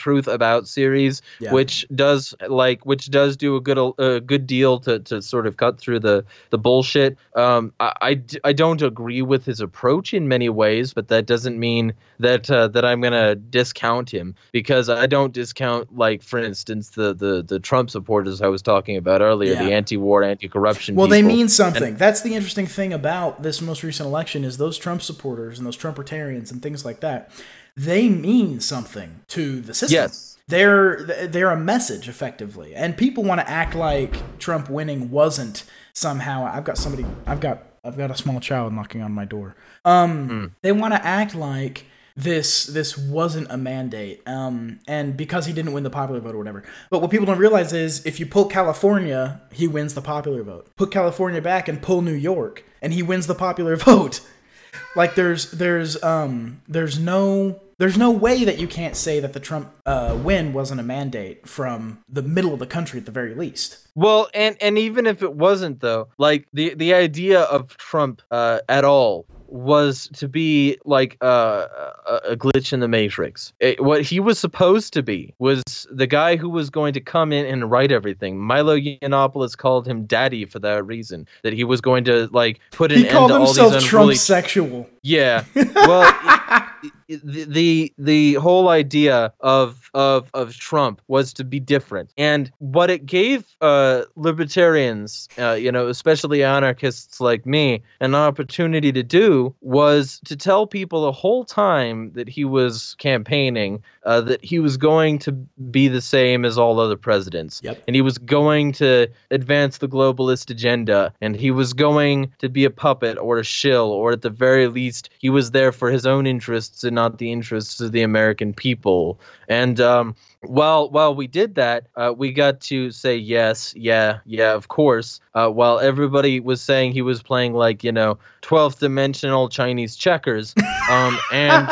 Truth About series, Yeah. which does like which does do a good a good deal to, to sort of cut through the the bullshit. Um, I, I, I don't agree with his approach in many ways, but that doesn't mean that uh, that I'm gonna discount him, because I don't discount, like, for instance, the the the Trump supporters I was talking about earlier, Yeah. the anti-war, anti-corruption. Well, people. they mean something. And- That's the interesting thing about this most recent election is those Trump supporters and those Trumpertarians and things like that. They mean something to the system. Yes. They're they're a message, effectively, and people want to act like Trump winning wasn't somehow. I've got somebody. I've got I've got a small child knocking on my door. Um, mm. They want to act like this this wasn't a mandate, um, and because he didn't win the popular vote or whatever. But what people don't realize is if you pull California, he wins the popular vote. Put California back and pull New York, and he wins the popular vote. Like there's there's um there's no there's no way that you can't say that the Trump uh, win wasn't a mandate from the middle of the country at the very least. Well, and and even if it wasn't, though, like the the idea of Trump uh, at all was to be like uh, a, a glitch in the Matrix. It, what he was supposed to be was the guy who was going to come in and write everything. Milo Yiannopoulos called him daddy for that reason, that he was going to like put an he end called to all himself these Trump unruly... sexual. Yeah. Well, it, it, the, the the whole idea of of of Trump was to be different, and what it gave uh, libertarians, uh, you know, especially anarchists like me, an opportunity to do was to tell people the whole time that he was campaigning uh, that he was going to be the same as all other presidents, yep. and he was going to advance the globalist agenda, and he was going to be a puppet or a shill, or at the very least, he was there for his own interests and not the interests of the American people. And um, while while we did that, uh, we got to say yes, yeah, yeah, of course. Uh, while everybody was saying he was playing like, you know, twelfth dimensional Chinese checkers, um, and.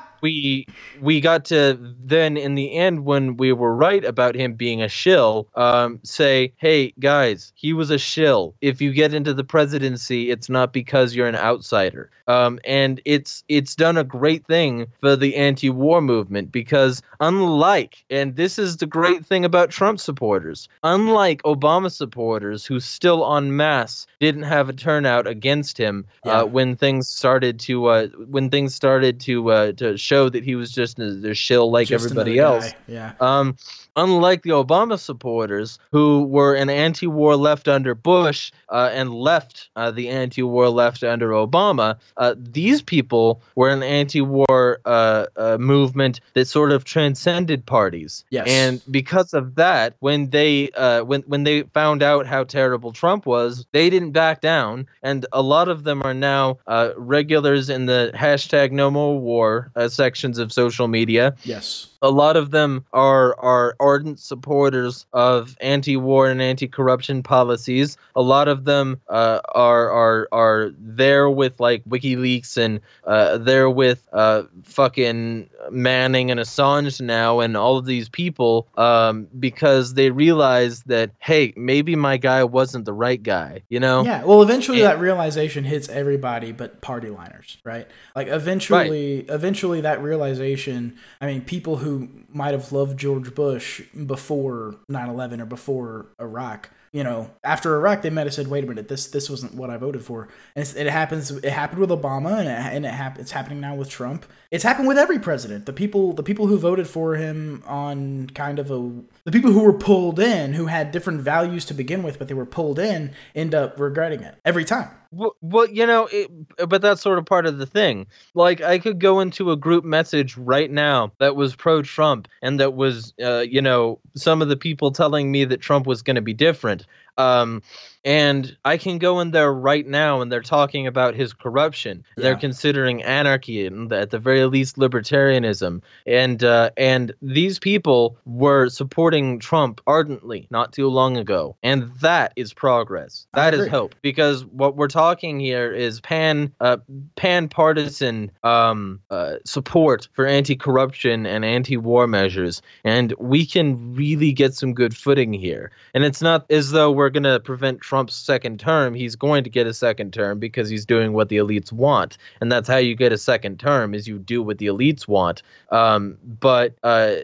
We we got to then, in the end, when we were right about him being a shill, um, say, hey, guys, he was a shill. If you get into the presidency, it's not because you're an outsider. Um, and it's it's done a great thing for the anti-war movement, because unlike, and this is the great thing about Trump supporters, unlike Obama supporters who still en masse didn't have a turnout against him yeah. uh, when things started to uh, when things started to uh, to show that he was just a, a shill like just everybody else. Yeah. Um, unlike the Obama supporters who were an anti-war left under Bush uh, and left uh, the anti-war left under Obama, uh, these people were an anti-war uh, uh, movement that sort of transcended parties. Yes. And because of that, when they uh, when when they found out how terrible Trump was, they didn't back down, and a lot of them are now uh, regulars in the hashtag No More War uh, sections of social media. Yes. A lot of them are are ardent supporters of anti-war and anti-corruption policies. A lot of them uh, are are are there with like WikiLeaks and uh, there with uh, fucking Manning and Assange now and all of these people um, because they realize that, hey, maybe my guy wasn't the right guy, you know? Yeah. Well, eventually and, that realization hits everybody but party liners, right? Like eventually, right. eventually that realization. I mean, people who who might have loved George Bush before nine eleven or before Iraq, you know, after Iraq, they might have said, wait a minute, this this wasn't what I voted for. And it's, it happens. It happened with Obama, and it, and it hap- it's happening now with Trump. It's happened with every president. The people the people who voted for him on kind of a... The people who were pulled in, who had different values to begin with, but they were pulled in, end up regretting it every time. Well, well you know, it, but that's sort of part of the thing. Like, I could go into a group message right now that was pro-Trump, and that was, uh, you know, some of the people telling me that Trump was going to be different. Um, and I can go in there right now and they're talking about his corruption. Yeah. They're considering anarchy and at the very least libertarianism. And uh, and these people were supporting Trump ardently not too long ago. And that is progress. That is hope. Because what we're talking here is pan uh, pan-partisan um, uh, support for anti-corruption and anti-war measures. And we can really get some good footing here. And it's not as though we're going to prevent Trump's second term. He's going to get a second term because he's doing what the elites want. And that's how you get a second term, is you do what the elites want. Um, but uh,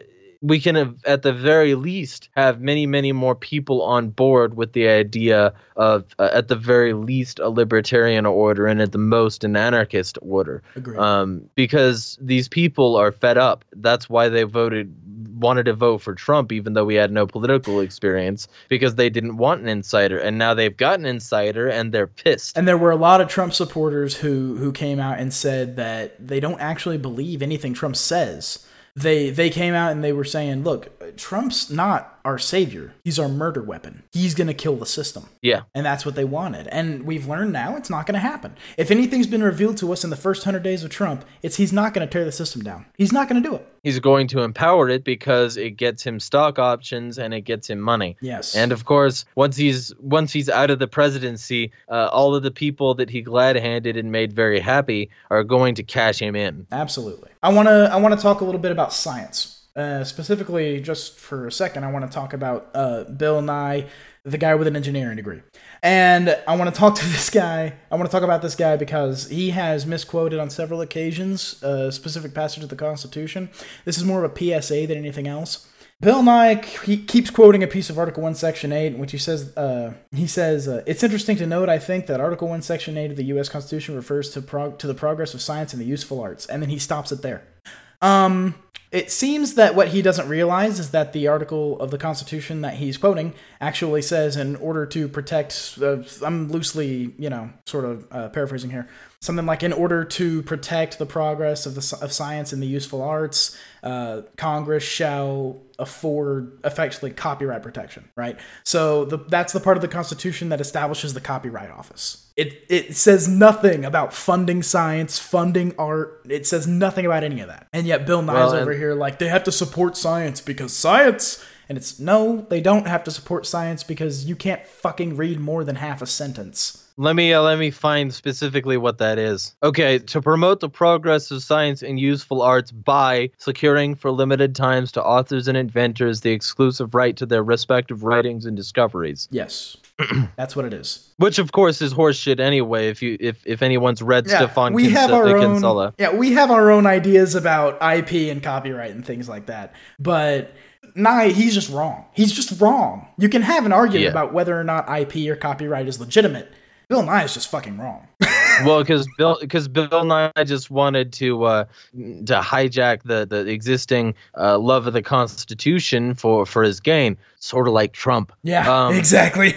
we can have, at the very least, have many, many more people on board with the idea of, uh, at the very least, a libertarian order and at the most an anarchist order. Agreed. Um, because these people are fed up. That's why they voted, wanted to vote for Trump, even though we had no political experience, because they didn't want an insider. And now they've got an insider and they're pissed. And there were a lot of Trump supporters who, who came out and said that they don't actually believe anything Trump says. They they came out and they were saying, look, Trump's not our savior. He's our murder weapon. He's going to kill the system. Yeah. And that's what they wanted. And we've learned now it's not going to happen. If anything's been revealed to us in the first one hundred days of Trump, it's he's not going to tear the system down. He's not going to do it. He's going to empower it because it gets him stock options and it gets him money. Yes. And of course, once he's once he's out of the presidency, uh, all of the people that he glad-handed and made very happy are going to cash him in. Absolutely. I want to I want to talk a little bit about science. Uh, specifically, just for a second, I want to talk about uh, Bill Nye, the guy with an engineering degree. And I want to talk to this guy. I want to talk about this guy because he has misquoted on several occasions a specific passage of the Constitution. This is more of a P S A than anything else. Bill Nye he keeps quoting a piece of Article one, Section eight, in which he says, uh, he says, uh, it's interesting to note, I think, that Article one, Section eight of the U S Constitution refers to prog- to the progress of science and the useful arts. And then he stops it there. Um... It seems that what he doesn't realize is that the article of the Constitution that he's quoting actually says in order to protect, uh, I'm loosely, you know, sort of uh, paraphrasing here, something like in order to protect the progress of the of science and the useful arts, uh, Congress shall afford effectively copyright protection, right? So the, that's the part of the Constitution that establishes the Copyright Office. It it says nothing about funding science, funding art. It says nothing about any of that. And yet Bill Nye's well, over here like, they have to support science because science... And it's, no, they don't have to support science because you can't fucking read more than half a sentence. Let me uh, let me find specifically what that is. Okay, to promote the progress of science and useful arts by securing for limited times to authors and inventors the exclusive right to their respective writings and discoveries. Yes, that's what it is. Which, of course, is horseshit anyway. If you if if anyone's read Yeah, Stefan we have Kinse- our own. Kinsella. Yeah, we have our own ideas about I P and copyright and things like that, but. Nye, he's just wrong. He's just wrong. You can have an argument Yeah. about whether or not I P or copyright is legitimate. Bill Nye is just fucking wrong. Well, because Bill, because Bill Nye just wanted to uh, to hijack the the existing uh, love of the Constitution for for his gain, sort of like Trump. Yeah, Um, exactly.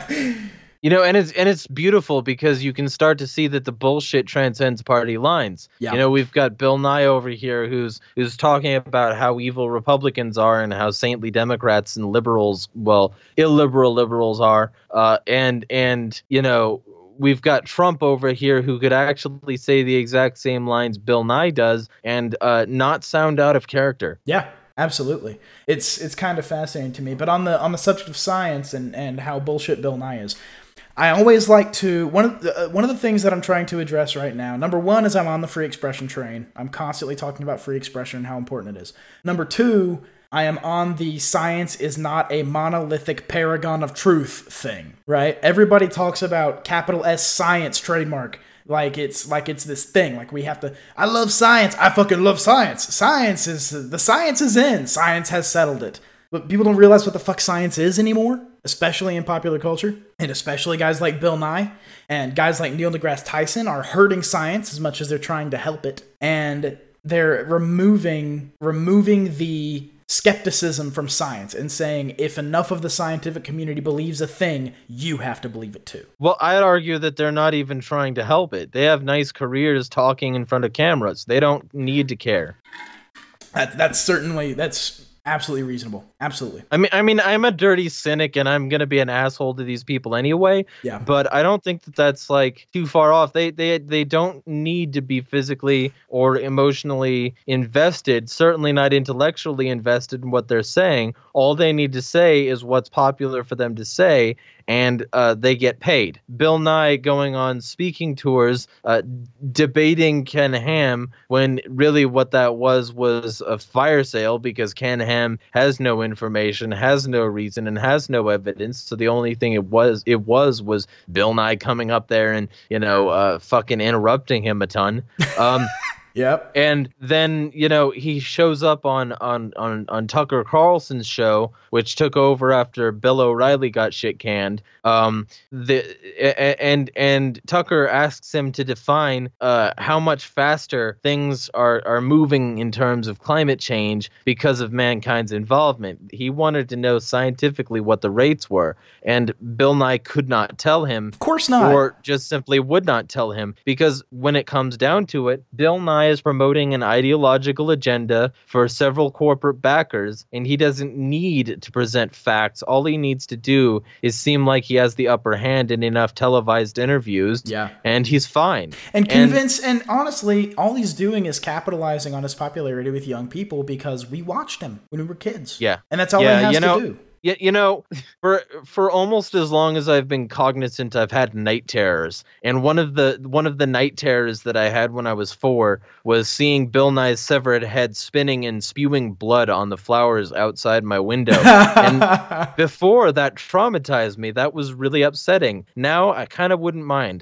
You know, and it's and it's beautiful because you can start to see that the bullshit transcends party lines. Yeah. You know, we've got Bill Nye over here who's who's talking about how evil Republicans are and how saintly Democrats and liberals, well, illiberal liberals are. Uh, and and you know, we've got Trump over here who could actually say the exact same lines Bill Nye does and uh, not sound out of character. Yeah, absolutely. It's it's kind of fascinating to me. But on the on the subject of science and, and how bullshit Bill Nye is, I always like to one of the uh, one of the things that I'm trying to address right now. Number one is I'm on the free expression train. I'm constantly talking about free expression and how important it is. Number two, I am on the science is not a monolithic paragon of truth thing. Right? Everybody talks about capital S science trademark. Like it's like it's this thing. Like we have to. I love science. I fucking love science. Science is the science is in. Science has settled it. But people don't realize what the fuck science is anymore, especially in popular culture, and especially guys like Bill Nye and guys like Neil deGrasse Tyson are hurting science as much as they're trying to help it, and they're removing removing the skepticism from science and saying if enough of the scientific community believes a thing, you have to believe it too. Well, I'd argue that they're not even trying to help it. They have nice careers talking in front of cameras. They don't need to care. That, that's certainly that's. Absolutely reasonable. Absolutely. I mean, I mean, I'm a dirty cynic, and I'm gonna be an asshole to these people anyway. Yeah. But I don't think that that's like too far off. They they they don't need to be physically or emotionally invested. Certainly not intellectually invested in what they're saying. All they need to say is what's popular for them to say, and uh, they get paid. Bill Nye going on speaking tours, uh, debating Ken Ham, when really what that was was a fire sale because Ken Ham has no information, has no reason, and has no evidence. So the only thing it was it was was Bill Nye coming up there and you know uh, fucking interrupting him a ton. Um, Yep. And then, you know, he shows up on, on, on, on Tucker Carlson's show, which took over after Bill O'Reilly got shit canned. Um, the and and Tucker asks him to define uh, how much faster things are, are moving in terms of climate change because of mankind's involvement. He wanted to know scientifically what the rates were, and Bill Nye could not tell him. Of course not. Or just simply would not tell him, because when it comes down to it, Bill Nye is promoting an ideological agenda for several corporate backers, and he doesn't need to present facts. All he needs to do is seem like he has the upper hand in enough televised interviews, yeah, and he's fine. And convince, and, and honestly, all he's doing is capitalizing on his popularity with young people because we watched him when we were kids. Yeah. And that's all yeah, he has you know, to do. Yeah, you know, for for almost as long as I've been cognizant, I've had night terrors, and one of the one of the night terrors that I had when I was four was seeing Bill Nye's severed head spinning and spewing blood on the flowers outside my window. And before, that traumatized me. That was really upsetting. Now I kind of wouldn't mind.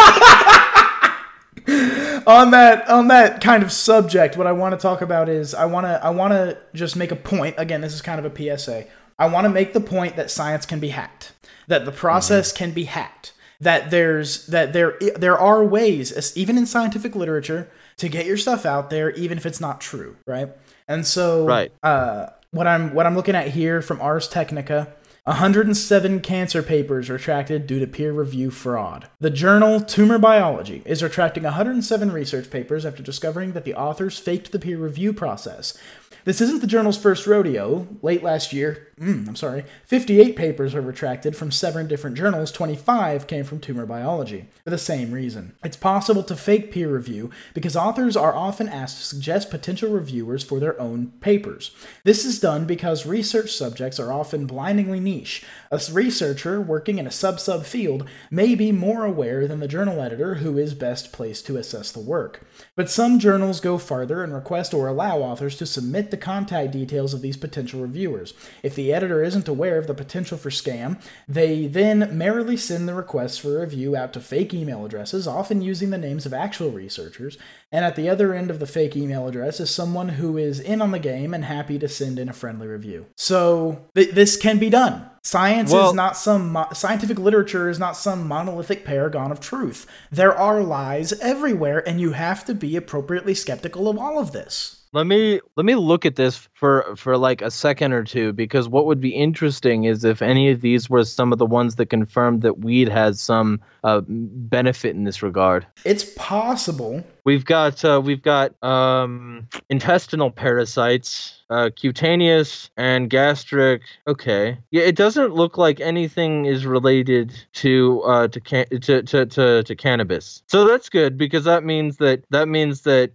on that on that kind of subject, what I want to talk about is I want to I want to just make a point. Again, this is kind of a P S A. I want to make the point that science can be hacked, that the process mm-hmm. can be hacked, that there's that there there are ways, even in scientific literature, to get your stuff out there, even if it's not true, right? And so, right. Uh, what I'm what I'm looking at here from Ars Technica, one hundred seven cancer papers retracted due to peer review fraud. The journal Tumor Biology is retracting one hundred seven research papers after discovering that the authors faked the peer review process. This isn't the journal's first rodeo. Late last year, mm, I'm sorry, fifty-eight papers were retracted from seven different journals. twenty-five came from Tumor Biology for the same reason. It's possible to fake peer review because authors are often asked to suggest potential reviewers for their own papers. This is done because research subjects are often blindingly niche. A researcher working in a sub-sub field may be more aware than the journal editor who is best placed to assess the work. But some journals go farther and request or allow authors to submit the contact details of these potential reviewers. If the editor isn't aware of the potential for scam, they then merrily send the requests for review out to fake email addresses, often using the names of actual researchers, and at the other end of the fake email address is someone who is in on the game and happy to send in a friendly review. So th- this can be done. Science well, is not some mo- scientific literature is not some monolithic paragon of truth. There are lies everywhere, and you have to be appropriately skeptical of all of this. Let me let me look at this for, for like a second or two, because what would be interesting is if any of these were some of the ones that confirmed that weed has some uh, benefit in this regard. It's possible. We've got uh, we've got um, intestinal parasites, uh, cutaneous and gastric. Okay, yeah, it doesn't look like anything is related to uh, to, can- to to to to cannabis. So that's good, because that means that that means that.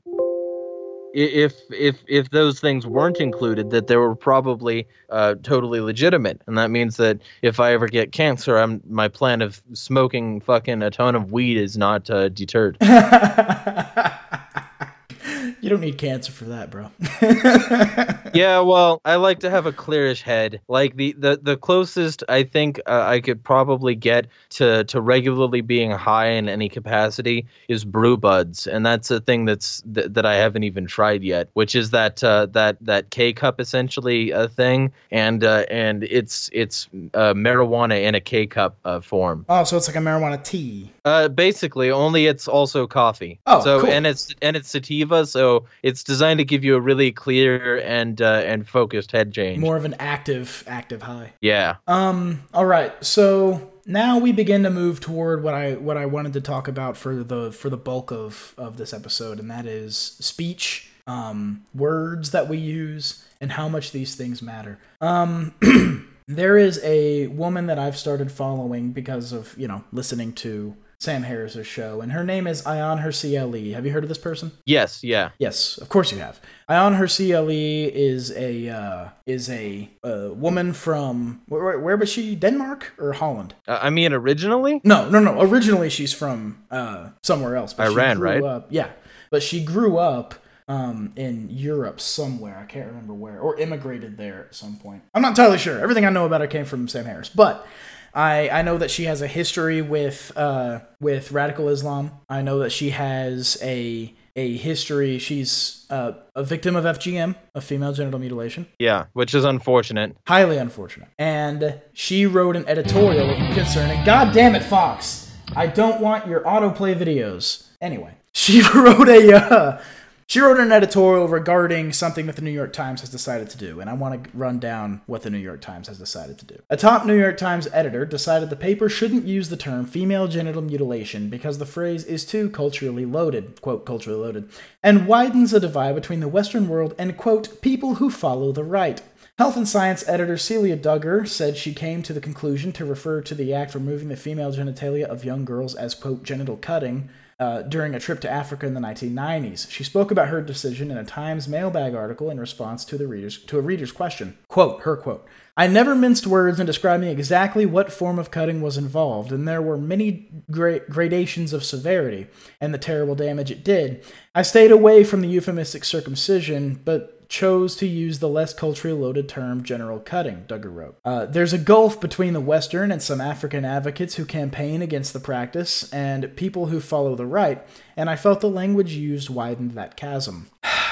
If if if those things weren't included, that they were probably uh, totally legitimate, and that means that if I ever get cancer, I'm my plan of smoking fucking a ton of weed is not uh, deterred. You don't need cancer for that, bro. Yeah, well, I like to have a clearish head. Like the the, the closest I think uh, I could probably get to, to regularly being high in any capacity is brew buds, and that's a thing that's th- that I haven't even tried yet, which is that uh, that that K cup essentially a thing, and uh, and it's it's uh, marijuana in a K cup uh, form. Oh, so it's like a marijuana tea. Uh, basically, only it's also coffee. Oh, so cool. and it's and it's sativa, so it's designed to give you a really clear and uh, and focused head change. More of an active active high. Yeah. Um. All right. So now we begin to move toward what I what I wanted to talk about for the for the bulk of of this episode, and that is speech, um, words that we use, and how much these things matter. Um. There is a woman that I've started following because of, you know, listening to Sam Harris's show, and her name is Ayaan Hirsi Ali. Have you heard of this person? Yes, yeah. Yes, of course you have. Ayaan Hirsi Ali is a uh, is a uh, woman from where, where was she? Denmark or Holland? Uh, I mean, originally? No, no, no. Originally, she's from uh, somewhere else. But Iran, she grew right? Up, yeah, but she grew up um, in Europe somewhere. I can't remember where, or immigrated there at some point. I'm not entirely sure. Everything I know about her came from Sam Harris, but I, I know that she has a history with uh, with radical Islam. I know that she has a a history. She's uh, a victim of F G M, of female genital mutilation. Yeah, which is unfortunate. Highly unfortunate. And she wrote an editorial concerning... God damn it, Fox! I don't want your autoplay videos. Anyway, she wrote a... Uh, She wrote an editorial regarding something that the New York Times has decided to do, and I want to run down what the New York Times has decided to do. A top New York Times editor decided the paper shouldn't use the term female genital mutilation because the phrase is too culturally loaded, quote, culturally loaded, and widens a divide between the Western world and, quote, people who follow the right. Health and Science editor Celia Duggar said she came to the conclusion to refer to the act removing the female genitalia of young girls as, quote, genital cutting, Uh, during a trip to Africa in the nineteen nineties. She spoke about her decision in a Times mailbag article in response to the readers to a reader's question. Quote, her quote, "I never minced words in describing exactly what form of cutting was involved, and there were many gra- gradations of severity and the terrible damage it did. I stayed away from the euphemistic circumcision, but chose to use the less culturally loaded term general cutting," Duggar wrote. Uh, There's a gulf between the Western and some African advocates who campaign against the practice and people who follow the right, and I felt the language used widened that chasm.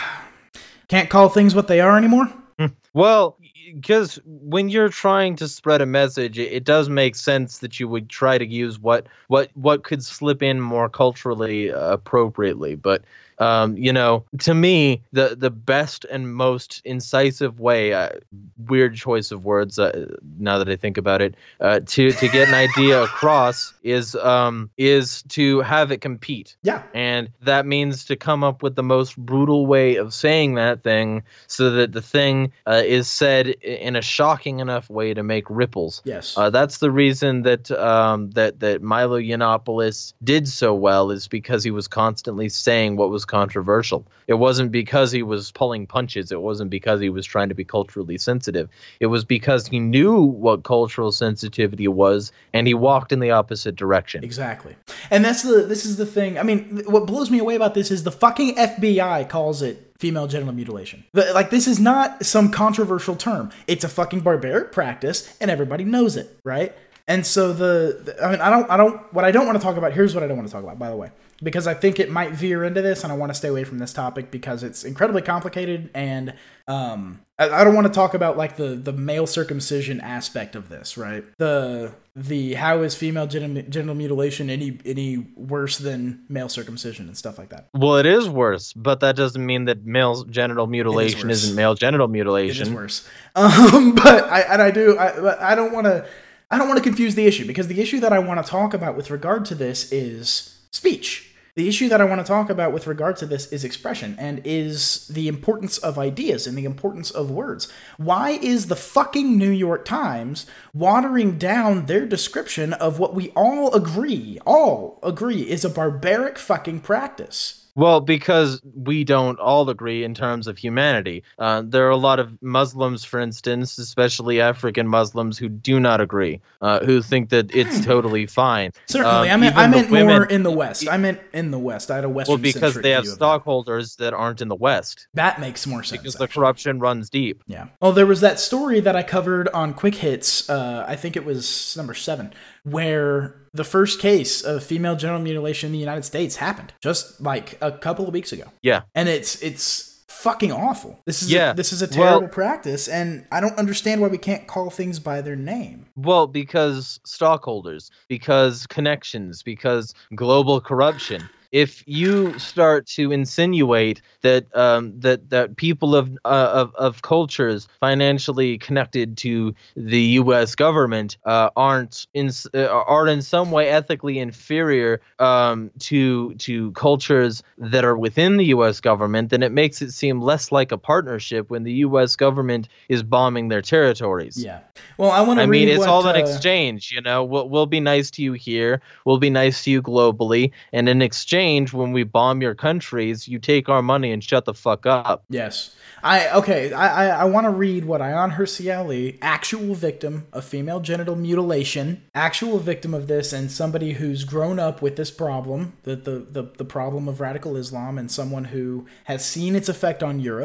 Can't call things what they are anymore? Well, because when you're trying to spread a message, it, it does make sense that you would try to use what what what could slip in more culturally uh, appropriately. But um, you know, to me, the the best and most incisive way, uh, weird choice of words, uh, now that I think about it, uh, to to get an idea across is um is to have it compete. Yeah. And that means to come up with the most brutal way of saying that thing so that the thing uh, is said in a shocking enough way to make ripples. Yes. Uh, that's the reason that um, that that Milo Yiannopoulos did so well, is because he was constantly saying what was controversial. It wasn't because he was pulling punches. It wasn't because he was trying to be culturally sensitive. It was because he knew what cultural sensitivity was, and he walked in the opposite direction. Exactly. And that's the this is the thing. I mean, what blows me away about this is the fucking F B I calls it female genital mutilation. The, like, this is not some controversial term. It's a fucking barbaric practice, and everybody knows it, right? And so the, the I mean, I don't, I don't, what I don't want to talk about, here's what I don't want to talk about, by the way, because I think it might veer into this, and I want to stay away from this topic because it's incredibly complicated, and um, I, I don't want to talk about, like, the, the male circumcision aspect of this, right? The, the, how is female genital, genital mutilation any, any worse than male circumcision and stuff like that? Well, it is worse, but that doesn't mean that male genital mutilation is isn't male genital mutilation. It is worse. Um, but I, and I do, I, but I don't want to, I don't want to confuse the issue, because the issue that I want to talk about with regard to this is speech. The issue that I want to talk about with regard to this is expression, and is the importance of ideas and the importance of words. Why is the fucking New York Times watering down their description of what we all agree, all agree, is a barbaric fucking practice? Well, because we don't all agree in terms of humanity. Uh, there are a lot of Muslims, for instance, especially African Muslims, who do not agree, uh, who think that it's totally fine. Certainly. Um, I meant, I meant women, more in the West. I meant in the West. I had a Western Well, because they have view of stockholders that. that aren't in the West. That makes more sense. Because actually. the corruption runs deep. Yeah. Well, there was that story that I covered on Quick Hits, uh, I think it was number seven, where the first case of female genital mutilation in the United States happened just like a couple of weeks ago. Yeah. And it's it's fucking awful. This is yeah. a, this is a terrible well, practice, and I don't understand why we can't call things by their name. Well, because stockholders, because connections, because global corruption. If you start to insinuate that um, that that people of, uh, of of cultures financially connected to the U S government uh, aren't in uh, are in some way ethically inferior um, to to cultures that are within the U S government, then it makes it seem less like a partnership when the U S government is bombing their territories. Yeah. Well, I want to. I mean, it's what, all an uh, exchange. You know, we'll we'll be nice to you here. We'll be nice to you globally, and in exchange, when we bomb your countries, you take our money and shut the fuck up. Yes. I okay, I I, I want to read what Ayaan Hirsi Ali, actual victim of female genital mutilation, actual victim of this, and somebody who's grown up with this problem, the the the, the problem of radical Islam, and someone who has seen its effect on Europe,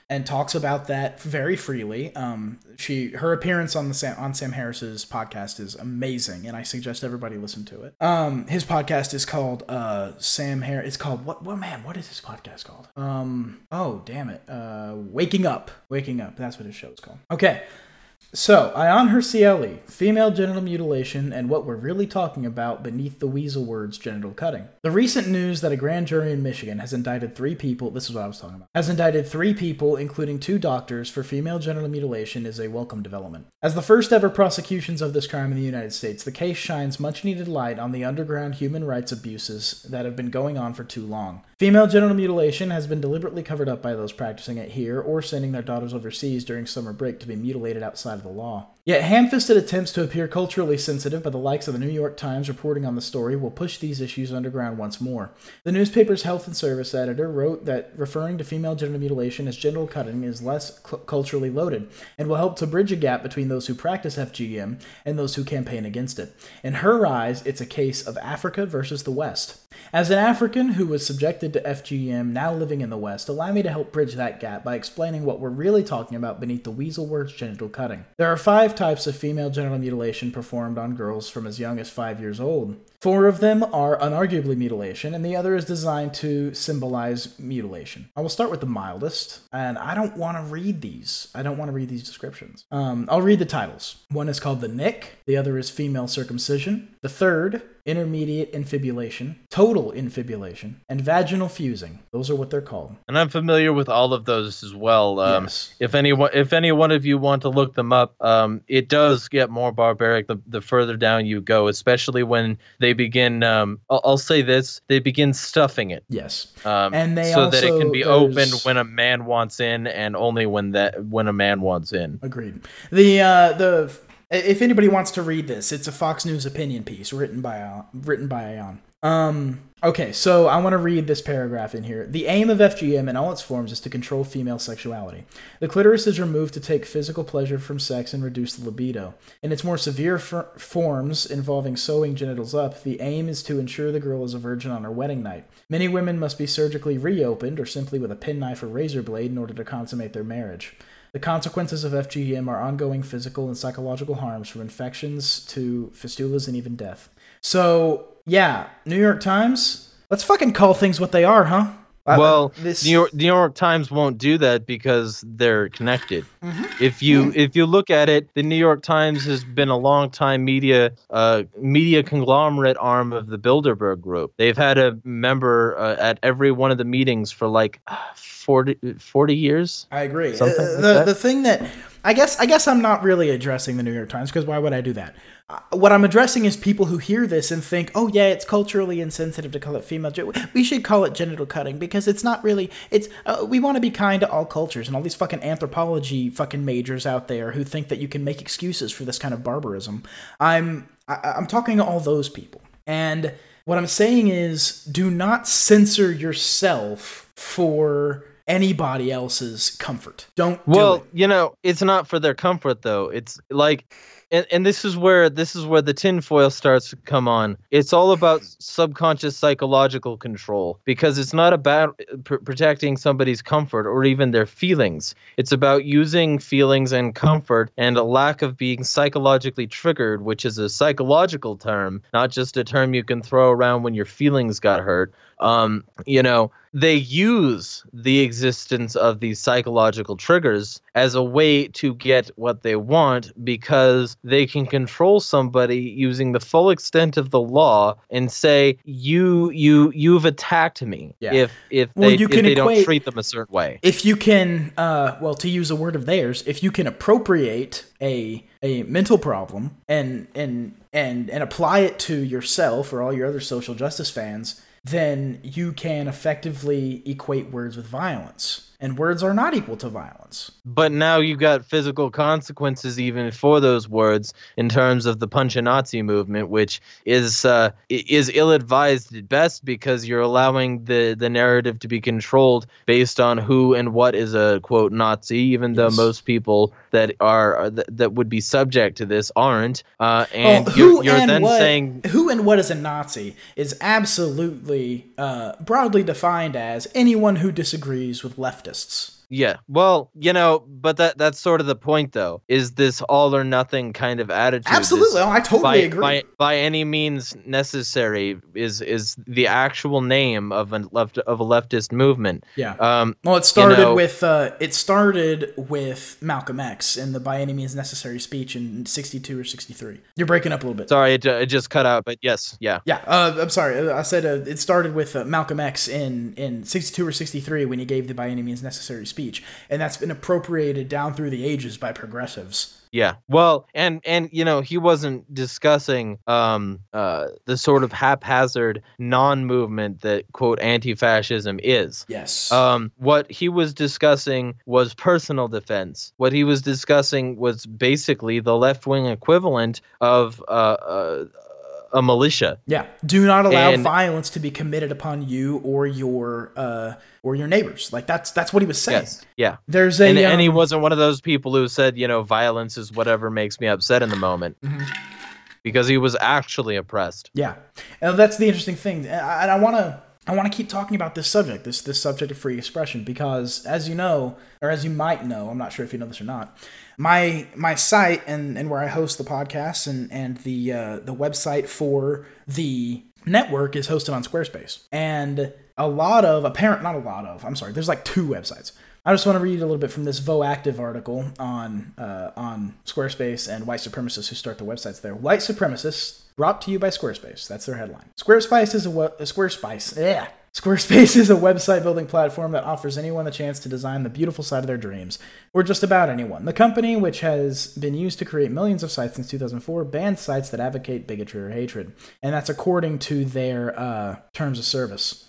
and talks about that very freely. Um, she her appearance on the Sam, on Sam Harris's podcast is amazing, and I suggest everybody listen to it. Um, his podcast is called uh, Sam Harris. It's called what? What man? What is his podcast called? Um, oh damn it! Uh, Waking Up, Waking Up. That's what his show is called. Okay. So, Ion Her C L E, female genital mutilation, and what we're really talking about beneath the weasel words genital cutting. The recent news that a grand jury in Michigan has indicted three people, this is what I was talking about, has indicted three people, including two doctors, for female genital mutilation is a welcome development. As the first ever prosecutions of this crime in the United States, the case shines much needed light on the underground human rights abuses that have been going on for too long. Female genital mutilation has been deliberately covered up by those practicing it here or sending their daughters overseas during summer break to be mutilated outside of the law. Yet ham-fisted attempts to appear culturally sensitive by the likes of the New York Times reporting on the story will push these issues underground once more. The newspaper's health and service editor wrote that referring to female genital mutilation as genital cutting is less cu- culturally loaded and will help to bridge a gap between those who practice F G M and those who campaign against it. In her eyes, it's a case of Africa versus the West. As an African who was subjected to F G M now living in the West, allow me to help bridge that gap by explaining what we're really talking about beneath the weasel words genital cutting. There are five types of female genital mutilation performed on girls from as young as five years old. Four of them are unarguably mutilation, and the other is designed to symbolize mutilation. I will start with the mildest, and I don't want to read these. I don't want to read these descriptions. Um, I'll read the titles. One is called the nick, the other is female circumcision, the third, intermediate infibulation, total infibulation, and vaginal fusing. Those are what they're called. And I'm familiar with all of those as well. Um, yes. If anyone, if any one of you want to look them up, um, it does get more barbaric the, the further down you go, especially when they begin. Um, I'll, I'll say this: they begin stuffing it. Yes. Um, and they so also, that it can be there's- opened when a man wants in, and only when that when a man wants in. Agreed. The uh, the if anybody wants to read this, it's a Fox News opinion piece written by uh, written by Ion. Um, okay, so I want to read this paragraph in here. The aim of F G M in all its forms is to control female sexuality. The clitoris is removed to take physical pleasure from sex and reduce the libido. In its more severe f- forms involving sewing genitals up, the aim is to ensure the girl is a virgin on her wedding night. Many women must be surgically reopened or simply with a penknife or razor blade in order to consummate their marriage. The consequences of F G M are ongoing physical and psychological harms from infections to fistulas and even death. So, yeah, New York Times, let's fucking call things what they are, huh? Well, Uh, this... New York, New York Times won't do that because they're connected. Mm-hmm. If you Mm. if you look at it, the New York Times has been a long time media uh, media conglomerate arm of the Bilderberg Group. They've had a member uh, at every one of the meetings for like forty, forty years. I agree. Something Uh, like the that. the thing that I guess I guess I'm not really addressing the New York Times because why would I do that? Uh, what I'm addressing is people who hear this and think, oh yeah, it's culturally insensitive to call it female. Gen- we should call it genital cutting because it's not really. It's uh, we want to be kind to all cultures and all these fucking anthropology fucking majors out there who think that you can make excuses for this kind of barbarism. I'm I, I'm talking to all those people, and what I'm saying is, do not censor yourself for anybody else's comfort. Don't do Well, it. you know, it's not for their comfort though. It's like, and, and this is where this is where the tinfoil starts to come on. It's all about subconscious psychological control because it's not about pr- protecting somebody's comfort or even their feelings. It's about using feelings and comfort and a lack of being psychologically triggered, which is a psychological term, not just a term you can throw around when your feelings got hurt. Um, you know, they use the existence of these psychological triggers as a way to get what they want because they can control somebody using the full extent of the law and say, you, you, you've attacked me Yeah. if, if Well, they, you if can they don't equate- treat them a certain way. If you can, uh, well, to use a word of theirs, if you can appropriate a a mental problem and and and and apply it to yourself or all your other social justice fans, then you can effectively equate words with violence. And words are not equal to violence. But now you got physical consequences even for those words in terms of the Punch-a-Nazi movement, which is uh, i- is ill-advised at best because you're allowing the, the narrative to be controlled based on who and what is a, quote, Nazi, even though Yes. most people that are are th- that would be subject to this aren't. Uh, and Well, you're, who you're and then what, saying... who and what is a Nazi is absolutely uh, broadly defined as anyone who disagrees with leftists. Yeah. Well, you know, but that that's sort of the point, though. Is this all or nothing kind of attitude? Absolutely, this, oh, I totally by, agree. By, by any means necessary is is the actual name of a left of a leftist movement. Yeah. Um. Well, it started you know, with uh, it started with Malcolm X in the "By Any Means Necessary" speech in sixty-two or sixty-three. You're breaking up a little bit. Sorry, it, it just cut out. But yes, yeah. Yeah. Uh, I'm sorry. I said uh, it started with uh, Malcolm X in in sixty-two or sixty-three when he gave the "By Any Means Necessary" speech, and that's been appropriated down through the ages by progressives. Yeah. Well, and and you know, he wasn't discussing um uh the sort of haphazard non-movement that quote anti-fascism is. Yes. Um what he was discussing was personal defense. What he was discussing was basically the left-wing equivalent of uh, uh a militia. Yeah. Do not allow And- violence to be committed upon you or your uh or your neighbors. Like that's that's what he was saying. Yes. Yeah. There's a And, and he um, wasn't one of those people who said, you know, violence is whatever makes me upset in the moment. Mhm. Because he was actually oppressed. Yeah, and that's the interesting thing, and I, and I want to I want to keep talking about this subject, this this subject of free expression, because as you know, or as you might know, I'm not sure if you know this or not, my my site and, and where I host the podcast and and the uh, the website for the network is hosted on Squarespace, and a lot of apparent not a lot of I'm sorry, there's like two websites. I just want to read a little bit from this Voactive article on uh, on Squarespace and white supremacists who start the websites there. White supremacists brought to you by Squarespace. That's their headline. Squarespace is a, we- a Squarespace. Yeah. Squarespace is a website building platform that offers anyone the chance to design the beautiful side of their dreams, or just about anyone. The company, which has been used to create millions of sites since two thousand four, bans sites that advocate bigotry or hatred, and that's according to their uh, terms of service.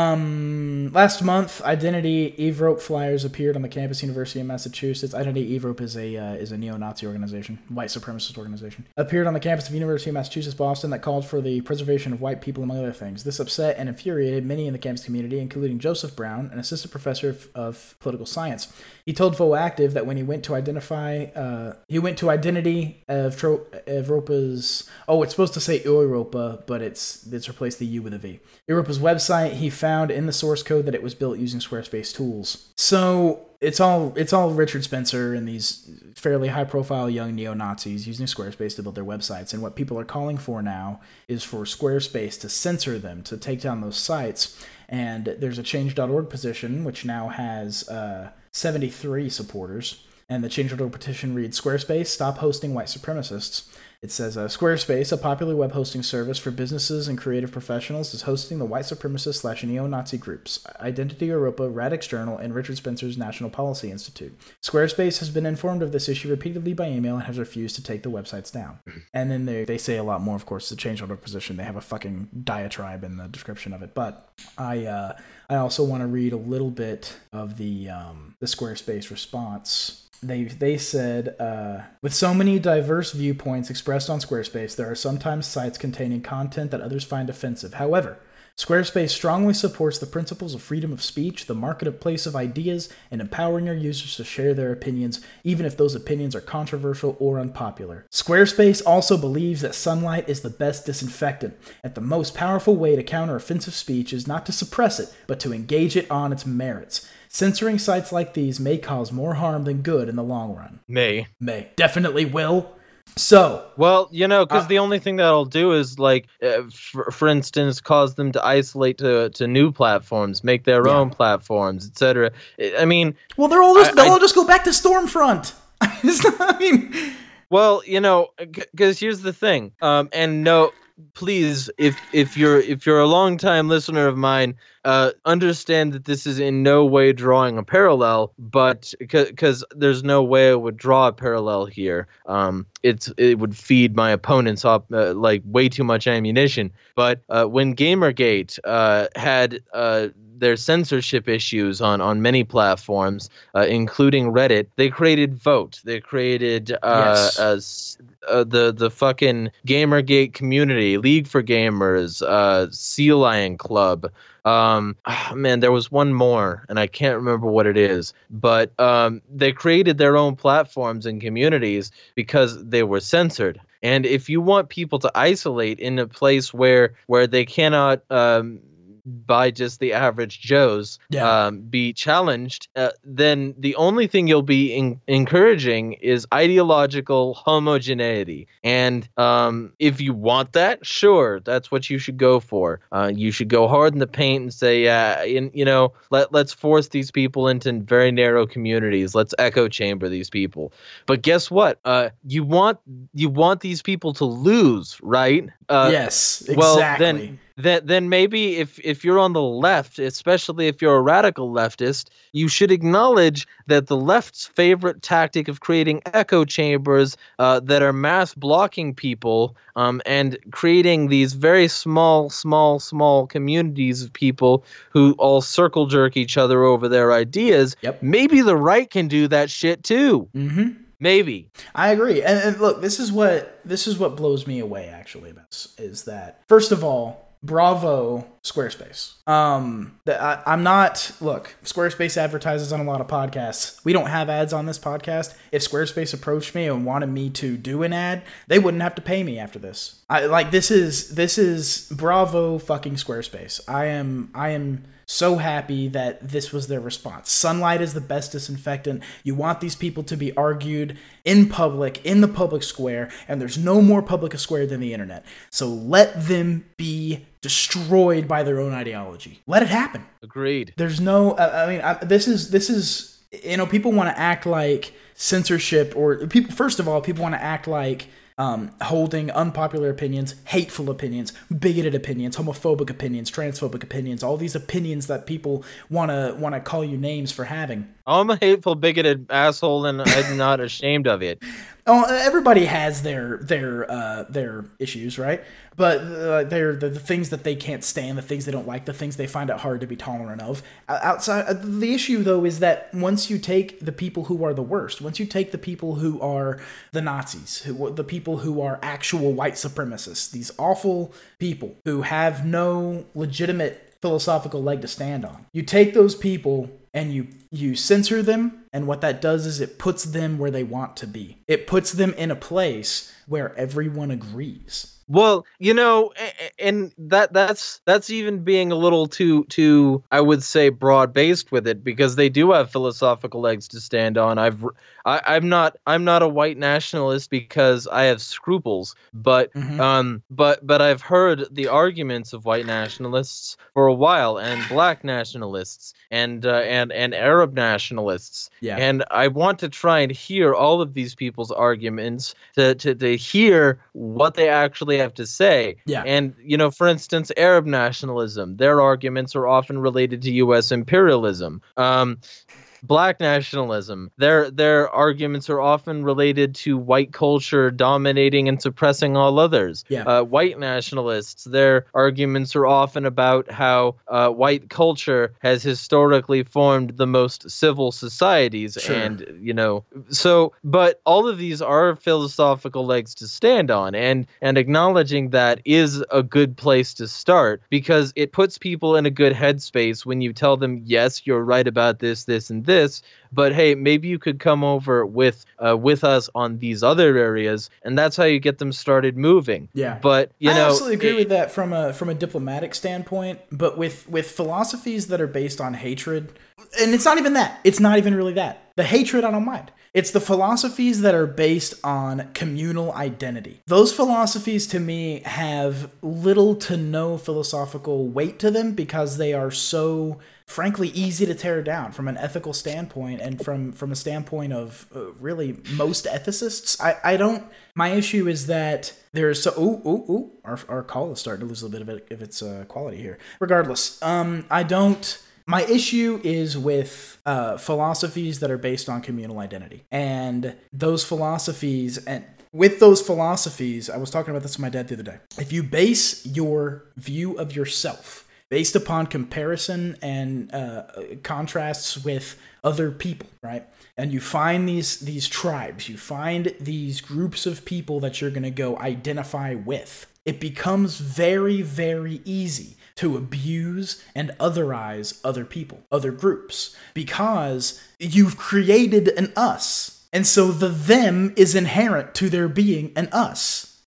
Um, last month, Identity Evrope flyers appeared on the campus University of Massachusetts. Identity Evrope is a uh, is a neo-Nazi organization, white supremacist organization. Appeared on the campus of University of Massachusetts Boston that called for the preservation of white people, among other things. This upset and infuriated many in the campus community, including Joseph Brown, an assistant professor of, of political science. He told Voactive that when he went to identify, uh, he went to Identity Evro- Evropa's. Oh, it's supposed to say Europa, but it's it's replaced the U with a V. Europa's website. He found in the source code that it was built using Squarespace tools. So it's all it's all Richard Spencer and these fairly high-profile young neo-Nazis using Squarespace to build their websites. And what people are calling for now is for Squarespace to censor them, to take down those sites. And there's a change dot org petition, which now has uh, seventy-three supporters. And the change dot org petition reads, Squarespace, stop hosting white supremacists. It says, uh, Squarespace, a popular web hosting service for businesses and creative professionals, is hosting the white supremacist slash neo-Nazi groups, Identity Europa, Radix Journal, and Richard Spencer's National Policy Institute. Squarespace has been informed of this issue repeatedly by email and has refused to take the websites down. And then they, they say a lot more, of course, the change dot org position. They have a fucking diatribe in the description of it. But I uh, I also want to read a little bit of the um, the Squarespace response. They they said, uh, with so many diverse viewpoints expressed on Squarespace, there are sometimes sites containing content that others find offensive. However, Squarespace strongly supports the principles of freedom of speech, the marketplace of ideas, and empowering your users to share their opinions, even if those opinions are controversial or unpopular. Squarespace also believes that sunlight is the best disinfectant, and the most powerful way to counter offensive speech is not to suppress it, but to engage it on its merits. Censoring sites like these may cause more harm than good in the long run. May. May. Definitely will. So. Well, you know, because uh, the only thing that'll do is, like, uh, for, for instance, cause them to isolate to, to new platforms, make their Yeah. own platforms, et cetera. I mean... Well, they're all just, I- they'll I- all just go back to Stormfront. It's not, I mean... Well, you know, because here's the thing, um, and no, please, if if you're if you're a longtime listener of mine, uh, understand that this is in no way drawing a parallel, but because there's no way I would draw a parallel here. Um, it's it would feed my opponents up uh, like way too much ammunition. But uh, when Gamergate uh, had uh, their censorship issues on, on many platforms, uh, including Reddit, they created Vote. They created uh, Yes. a s- uh, the the fucking Gamergate community, League for Gamers, uh, Sea Lion Club. Um, ah, man, there was one more, and I can't remember what it is. But um, they created their own platforms and communities because they were censored. And if you want people to isolate in a place where where they cannot um, by just the average Joes Yeah. um, be challenged, uh, then the only thing you'll be in- encouraging is ideological homogeneity. And um, if you want that, sure, that's what you should go for. Uh, you should go hard in the paint and say, uh, in, you know, let, let's force these people into very narrow communities. Let's echo chamber these people. But guess what? Uh, you want you want these people to lose, right? Uh, yes, exactly. Well, then, then, then maybe if, if you're on the left, especially if you're a radical leftist, you should acknowledge that the left's favorite tactic of creating echo chambers uh, that are mass blocking people um, and creating these very small, small, small communities of people who all circle jerk each other over their ideas. Yep. Maybe the right can do that shit too. Mm-hmm. Maybe. I agree. And, and look, this is what this is what blows me away actually about this, is that first of all, bravo Squarespace. Um, the, I, I'm not, look, Squarespace advertises on a lot of podcasts. We don't have ads on this podcast. If Squarespace approached me and wanted me to do an ad, they wouldn't have to pay me after this. I like, this is, this is bravo fucking Squarespace. I am, I am so happy that this was their response. Sunlight is the best disinfectant. You want these people to be argued in public, in the public square, and there's no more public square than the internet. So let them be destroyed by their own ideology. Let it happen. Agreed. There's no, I, I mean, I, this is, this is, you know, people want to act like censorship, or people, first of all, people want to act like Um, holding unpopular opinions, hateful opinions, bigoted opinions, homophobic opinions, transphobic opinions, all these opinions that people want to want to call you names for having. I'm a hateful, bigoted asshole, and I'm not ashamed of it. Oh, everybody has their their uh, their issues, right? But uh, they're the, the things that they can't stand, the things they don't like, the things they find it hard to be tolerant of. Outside, uh, the issue though is that once you take the people who are the worst, once you take the people who are the Nazis, who the people who are actual white supremacists, these awful people who have no legitimate philosophical leg to stand on, you take those people and you you censor them, and what that does is it puts them where they want to be. It puts them in a place where everyone agrees. Well, you know, and that that's that's even being a little too too I would say broad based with it, because they do have philosophical legs to stand on. I've I, I'm not I'm not a white nationalist because I have scruples, but Mm-hmm. um but but I've heard the arguments of white nationalists for a while, and black nationalists, and uh, and and Arab nationalists. Yeah. And I want to try and hear all of these people's arguments to to, to hear what they actually have to say. Yeah. And, you know, for instance, Arab nationalism, their arguments are often related to U S imperialism. Um, Black nationalism, their their arguments are often related to white culture dominating and suppressing all others. Yeah. Uh, white nationalists, their arguments are often about how uh, white culture has historically formed the most civil societies. Sure. And, you know, so, but all of these are philosophical legs to stand on, and, and acknowledging that is a good place to start, because it puts people in a good headspace when you tell them, yes, you're right about this, this, and this, but hey, maybe you could come over with uh, with us on these other areas, and that's how you get them started moving. Yeah. But you I know, absolutely agree it- with that from a from a diplomatic standpoint, but with with philosophies that are based on hatred, and it's not even that. It's not even really that. The hatred I don't mind. It's the philosophies that are based on communal identity. Those philosophies to me have little to no philosophical weight to them, because they are so frankly easy to tear down from an ethical standpoint, and from from a standpoint of uh, really most ethicists. I, I don't, my issue is that there's so, ooh, ooh, ooh, our, our call is starting to lose a little bit of, it, of its uh, quality here. Regardless, um, I don't, my issue is with uh, philosophies that are based on communal identity. And those philosophies, and with those philosophies, I was talking about this with my dad the other day. If you base your view of yourself based upon comparison and uh, contrasts with other people, right? And you find these these tribes, you find these groups of people that you're going to go identify with, it becomes very, very easy to abuse and otherize other people, other groups, because you've created an us. And so the them is inherent to there being an us.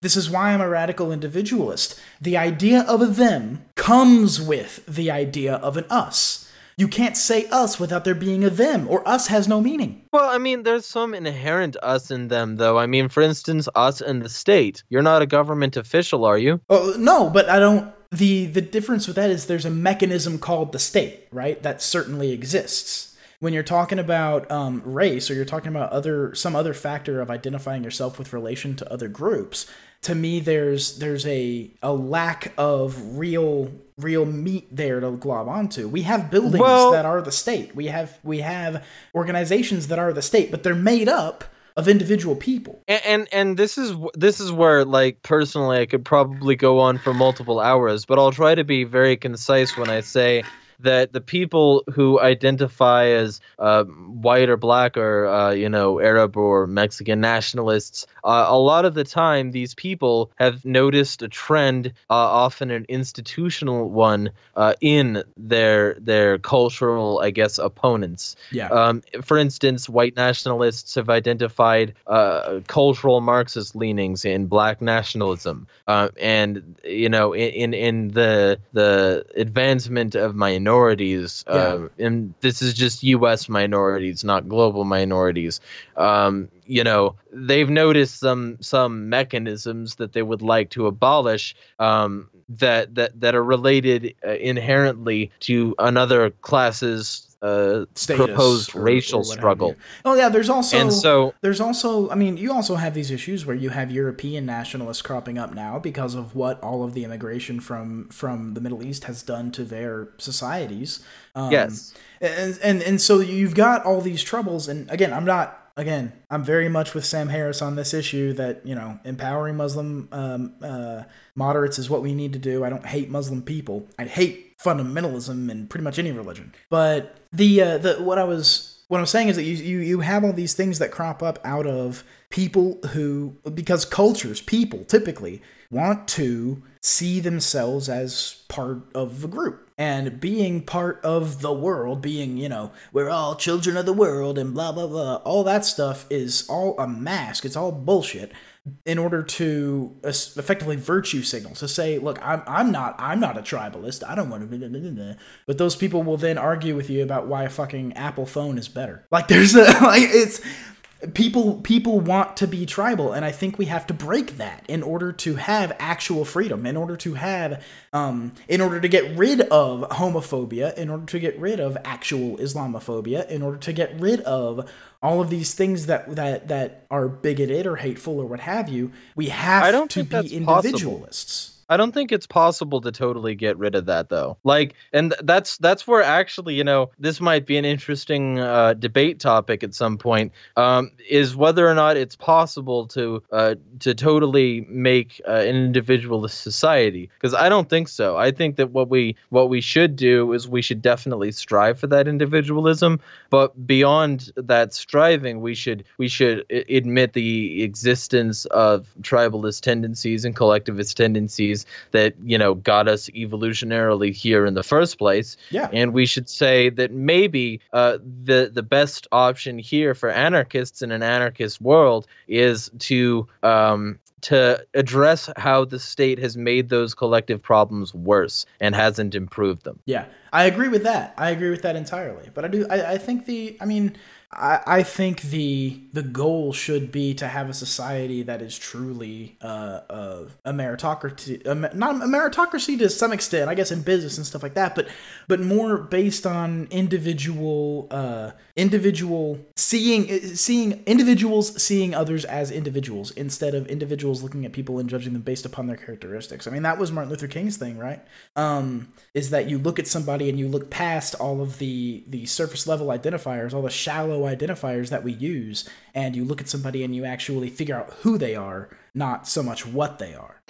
This is why I'm a radical individualist. The idea of a them comes with the idea of an us. You can't say us without there being a them, or us has no meaning. Well, I mean, there's some inherent us in them, though. I mean, for instance, us and the state. You're not a government official, are you? Oh, no, but I don't... The, the difference with that is there's a mechanism called the state, right? That certainly exists. When you're talking about um, race, or you're talking about other some other factor of identifying yourself with relation to other groups, to me, there's there's a a lack of real real meat there to glob onto. We have buildings well, that are the state. We have we have organizations that are the state, but they're made up of individual people. And, and and this is this is where, like, personally, I could probably go on for multiple hours, but I'll try to be very concise when I say that the people who identify as uh, white or black or, uh, you know, Arab or Mexican nationalists, uh, a lot of the time, these people have noticed a trend, uh, often an institutional one, uh, in their their cultural, I guess, opponents. Yeah. Um, for instance, white nationalists have identified uh, cultural Marxist leanings in black nationalism, uh, and you know, in in the the advancement of minorities. Minorities, uh, yeah. And this is just U S minorities, not global minorities. Um, you know, they've noticed some some mechanisms that they would like to abolish um, that that that are related uh, inherently to another class's Uh, proposed or, racial or struggle. Oh yeah, there's also and so there's also I mean, you also have these issues where you have European nationalists cropping up now because of what all of the immigration from from the Middle East has done to their societies. Um, yes, and, and and so you've got all these troubles. And again, I'm not. Again, I'm very much with Sam Harris on this issue that, you know, empowering Muslim um, uh, moderates is what we need to do. I don't hate Muslim people. I hate fundamentalism in pretty much any religion. But the uh, the what I was what I'm saying is that you, you you have all these things that crop up out of people who, because cultures, people typically want to see themselves as part of a group. And being part of the world, being, you know, we're all children of the world and blah, blah, blah, all that stuff is all a mask. It's all bullshit in order to effectively virtue signal. To say, look, I'm I'm not I'm not a tribalist. I don't want to... Blah, blah, blah, blah. But those people will then argue with you about why a fucking Apple phone is better. Like, there's a... like it's... People people want to be tribal, and I think we have to break that in order to have actual freedom, in order to have, um, in order to get rid of homophobia, in order to get rid of actual Islamophobia, in order to get rid of all of these things that that, that are bigoted or hateful or what have you. We have I don't to think be that's individualists. Possible. I don't think it's possible to totally get rid of that, though. Like, and th- that's that's where actually, you know, this might be an interesting uh, debate topic at some point. Um, is whether or not it's possible to uh, to totally make uh, an individualist society. Because I don't think so. I think that what we what we should do is we should definitely strive for that individualism. But beyond that striving, we should we should I- admit the existence of tribalist tendencies and collectivist tendencies that, you know, got us evolutionarily here in the first place. Yeah. And we should say that maybe uh, the the best option here for anarchists in an anarchist world is to um, to address how the state has made those collective problems worse and hasn't improved them. Yeah, I agree with that. I agree with that entirely. But I do. I, I think the. I mean. I, I think the the goal should be to have a society that is truly uh, uh, a meritocracy, a, not a meritocracy to some extent, I guess, in business and stuff like that, but but more based on individual uh, individual seeing seeing individuals seeing others as individuals instead of individuals looking at people and judging them based upon their characteristics. I mean, that was Martin Luther King's thing, right? Um, is that you look at somebody and you look past all of the the surface level identifiers, all the shallow identifiers that we use, and you look at somebody and you actually figure out who they are, not so much what they are.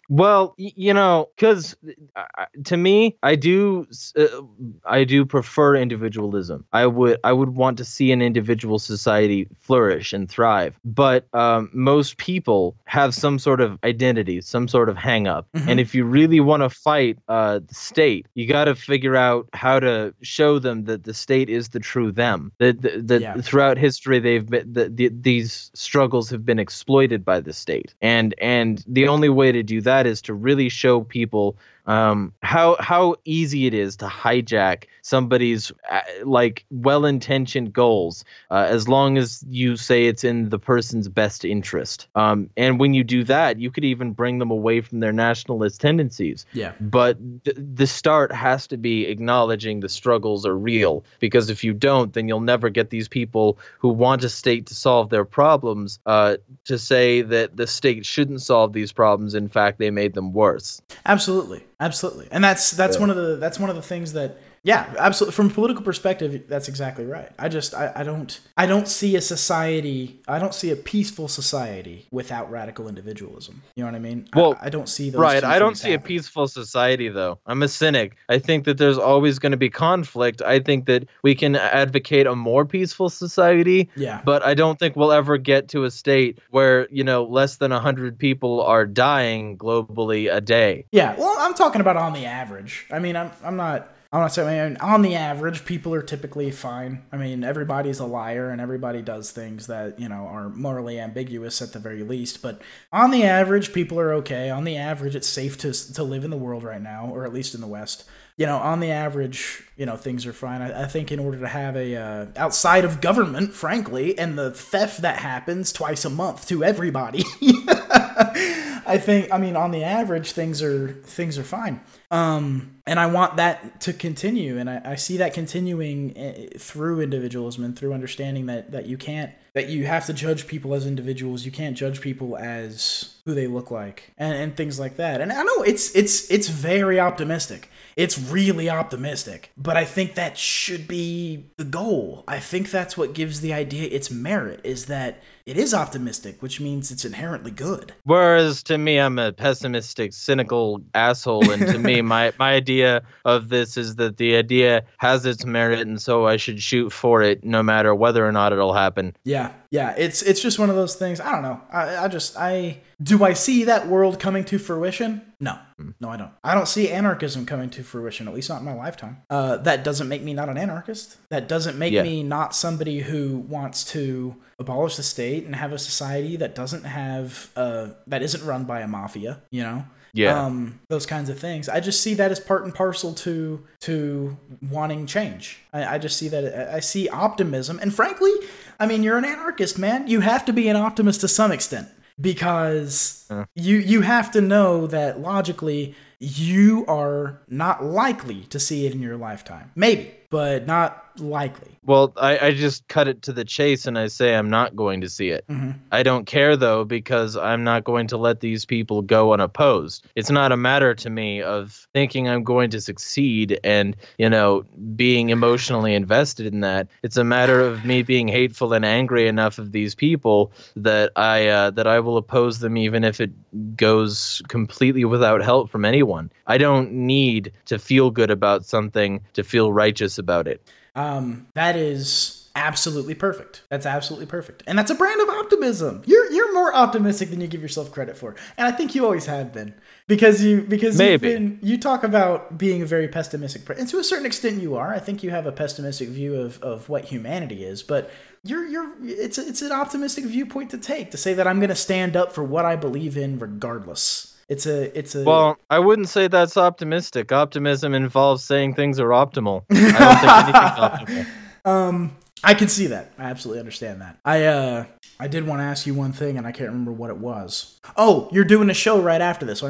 Well, y- you know, because uh, to me, I do, uh, I do prefer individualism. I would, I would want to see an individual society flourish and thrive. But um, most people have some sort of identity, some sort of hang up. Mhm. And if you really want to fight uh, the state, you got to figure out how to show them that the state is the true them. That that, that Yeah. throughout history, they've been the, the, these struggles have been exploited by the state, and and the only way to do that is to really show people um, how how easy it is to hijack somebody's uh, like well-intentioned goals, uh, as long as you say it's in the person's best interest. Um, and when you do that, you could even bring them away from their nationalist tendencies. Yeah. But th- the start has to be acknowledging the struggles are real, because if you don't, then you'll never get these people who want a state to solve their problems uh, to say that the state shouldn't solve these problems. In fact, they made them worse. Absolutely, absolutely, and that's that's Yeah. one of the that's one of the things that yeah, absolutely. From a political perspective, that's exactly right. I just I, I don't I don't see a society I don't see a peaceful society without radical individualism. You know what I mean? Well, I, I don't see those. Right. two I don't things see a happening. peaceful society, though. I'm a cynic. I think that there's always going to be conflict. I think that we can advocate a more peaceful society, Yeah. but I don't think we'll ever get to a state where, you know, less than one hundred people are dying globally a day. Yeah, well, I'm talking about on the average. I mean, I'm I'm not I'm not saying I mean, on the average, people are typically fine. I mean, everybody's a liar and everybody does things that, you know, are morally ambiguous at the very least. But on the average, people are okay. On the average, it's safe to to live in the world right now, or at least in the West. You know, on the average, you know, things are fine. I, I think in order to have a, uh, outside of government, frankly, and the theft that happens twice a month to everybody, I think, I mean, on the average, things are, things are fine. Um, and I want that to continue. And I, I see that continuing uh, through individualism and through understanding that, that you can't, that you have to judge people as individuals. You can't judge people as who they look like and, and things like that. And I know it's, it's, it's very optimistic. It's really optimistic, but I think that should be the goal. I think that's what gives the idea its merit, is that it is optimistic, which means it's inherently good. Whereas to me, I'm a pessimistic, cynical asshole, and to me, my, my idea of this is that the idea has its merit, and so I should shoot for it, no matter whether or not it'll happen. Yeah, yeah, it's it's just one of those things. I don't know. I, I just I do I see that world coming to fruition? No, no, I don't. I don't see anarchism coming to fruition, at least not in my lifetime. Uh, that doesn't make me not an anarchist. That doesn't make Yeah. me not somebody who wants to abolish the state and have a society that doesn't have uh that isn't run by a mafia. You know. Yeah. Um, those kinds of things. I just see that as part and parcel to to wanting change. I, I just see that I see optimism, and frankly, I mean, you're an anarchist, man. You have to be an optimist to some extent, because Uh. you you have to know that logically you are not likely to see it in your lifetime. Maybe, but not likely. Well, I, I just cut it to the chase and I say I'm not going to see it. Mm-hmm. I don't care, though, because I'm not going to let these people go unopposed. It's not a matter to me of thinking I'm going to succeed and, you know, being emotionally invested in that. It's a matter of me being hateful and angry enough of these people that I uh, that I will oppose them even if it goes completely without help from anyone. I don't need to feel good about something to feel righteous about it. Um, that is absolutely perfect. That's absolutely perfect. And that's a brand of optimism. You're you're more optimistic than you give yourself credit for. And I think you always have been. Because you because you've Maybe. been you talk about being a very pessimistic person. And to a certain extent you are. I think you have a pessimistic view of, of what humanity is, but you're you're it's a, it's an optimistic viewpoint to take, to say that I'm going to stand up for what I believe in regardless. It's a it's a Well, I wouldn't say that's optimistic. Optimism involves saying things are optimal. I don't think anything's optimal. Um, I can see that. I absolutely understand that. I uh, I did want to ask you one thing, and I can't remember what it was. Oh, you're doing a show right after this, aren't you?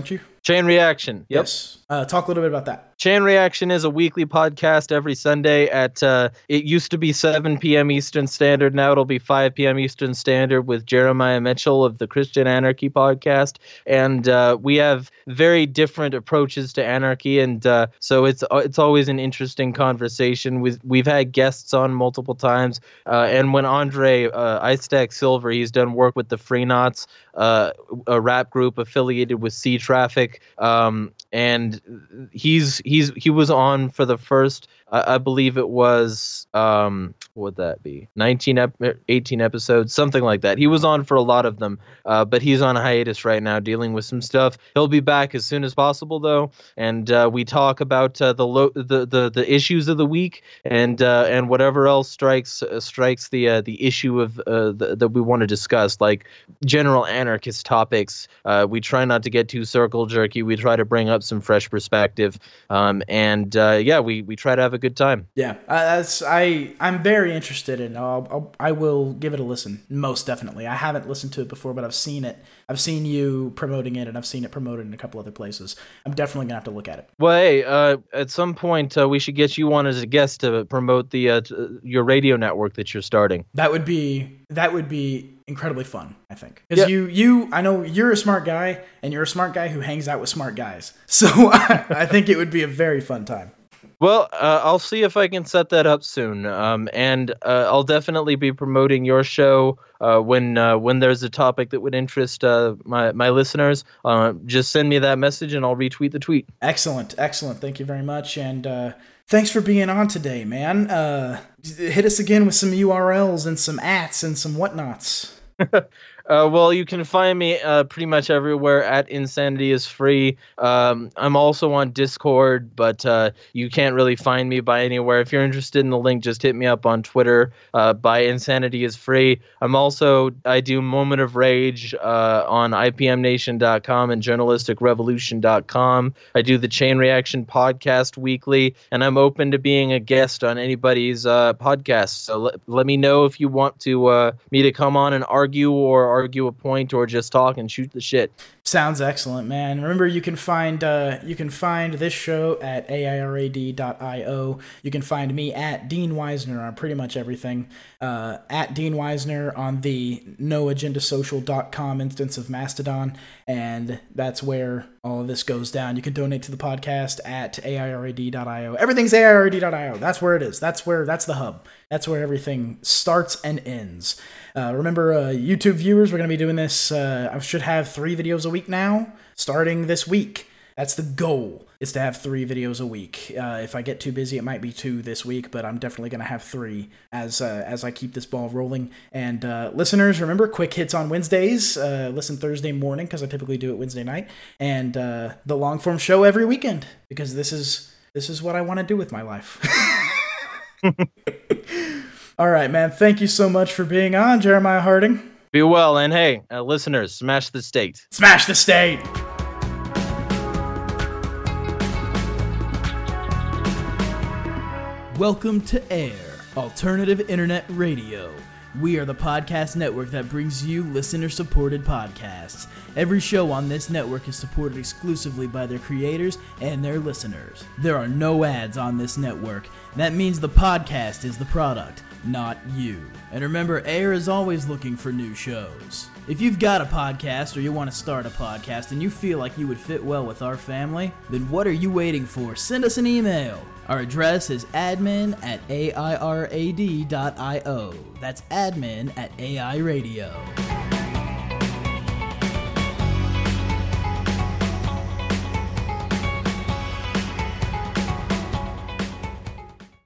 Chain Reaction. Yep. Yes. Uh, talk a little bit about that. Chain Reaction is a weekly podcast every Sunday at, uh, it used to be seven p.m. Eastern Standard. Now it'll be five p.m. Eastern Standard with Jeremiah Mitchell of the Christian Anarchy podcast. And uh, we have very different approaches to anarchy. And uh, so it's it's always an interesting conversation. We've, we've had guests on multiple times. Uh, and when Andre uh, Ice Stack Silver, he's done work with the Free Knots, uh, a rap group affiliated with Sea Traffic. Um, and he's he's he was on for the first, I, I believe it was, um, what would that be? nineteen, ep- eighteen episodes, something like that. He was on for a lot of them, uh, but he's on hiatus right now dealing with some stuff. He'll be back as soon as possible, though, and uh, we talk about uh, the, lo- the the the issues of the week and uh, and whatever else strikes uh, strikes the uh, the issue of uh, the, that we want to discuss, like general anarchist topics. Uh, we try not to get too circle jerky. We try to bring up some fresh perspective, um, and uh, yeah, we we try to have a good time. Yeah, uh, that's I. I'm very interested in. I'll, I'll, I will give it a listen. Most definitely. I haven't listened to it before, but I've seen it. I've seen you promoting it, and I've seen it promoted in a couple other places. I'm definitely gonna have to look at it. Well, hey, uh, at some point uh, we should get you on as a guest to promote the uh, t- your radio network that you're starting. That would be that would be incredibly fun, I think. Because Yeah. you you I know you're a smart guy, and you're a smart guy who hangs out with smart guys. So I, I think it would be a very fun time. Well, uh, I'll see if I can set that up soon, um, and uh, I'll definitely be promoting your show uh, when uh, when there's a topic that would interest uh, my my listeners. Uh, just send me that message, and I'll retweet the tweet. Excellent, excellent. Thank you very much, and uh, thanks for being on today, man. Uh, hit us again with some U R Ls and some ats and some whatnots. Uh, well, you can find me uh, pretty much everywhere at Insanity is Free. Um, I'm also on Discord, but uh, you can't really find me by anywhere. If you're interested in the link, just hit me up on Twitter uh, by Insanity is Free. I'm also, I do Moment of Rage uh, on I P M nation dot com and journalistic revolution dot com. I do the Chain Reaction podcast weekly, and I'm open to being a guest on anybody's uh, podcast. So let, let me know if you want to uh, me to come on and argue or argue a point or just talk and shoot the shit. Sounds excellent, man. Remember, you can find uh, you can find this show at A I R A D dot I O. You can find me at Dean Weisner on pretty much everything. Uh, at Dean Weisner on the no agenda social dot com instance of Mastodon, and that's where all of this goes down. You can donate to the podcast at A I R A D dot I O. Everything's A I R A D dot I O. That's where it is. That's where that's the hub. That's where everything starts and ends. Uh, remember, uh, YouTube viewers, we're going to be doing this. Uh, I should have three videos a week now, starting this week. That's the goal, is to have three videos a week. Uh, if I get too busy, it might be two this week, but I'm definitely going to have three as uh, as I keep this ball rolling. And uh, listeners, remember, quick hits on Wednesdays. Uh, listen Thursday morning, because I typically do it Wednesday night. And uh, the long-form show every weekend, because this is this is what I want to do with my life. All right, man. Thank you so much for being on, Jeremiah Harding. Be well, and hey, uh, listeners, smash the state. Smash the state! Welcome to AIR, Alternative Internet Radio. We are the podcast network that brings you listener-supported podcasts. Every show on this network is supported exclusively by their creators and their listeners. There are no ads on this network. That means the podcast is the product, not you. And remember, AIR is always looking for new shows. If you've got a podcast or you want to start a podcast and you feel like you would fit well with our family, then what are you waiting for? Send us an email. Our address is admin at A I R A D dot I O. That's admin at A I Radio.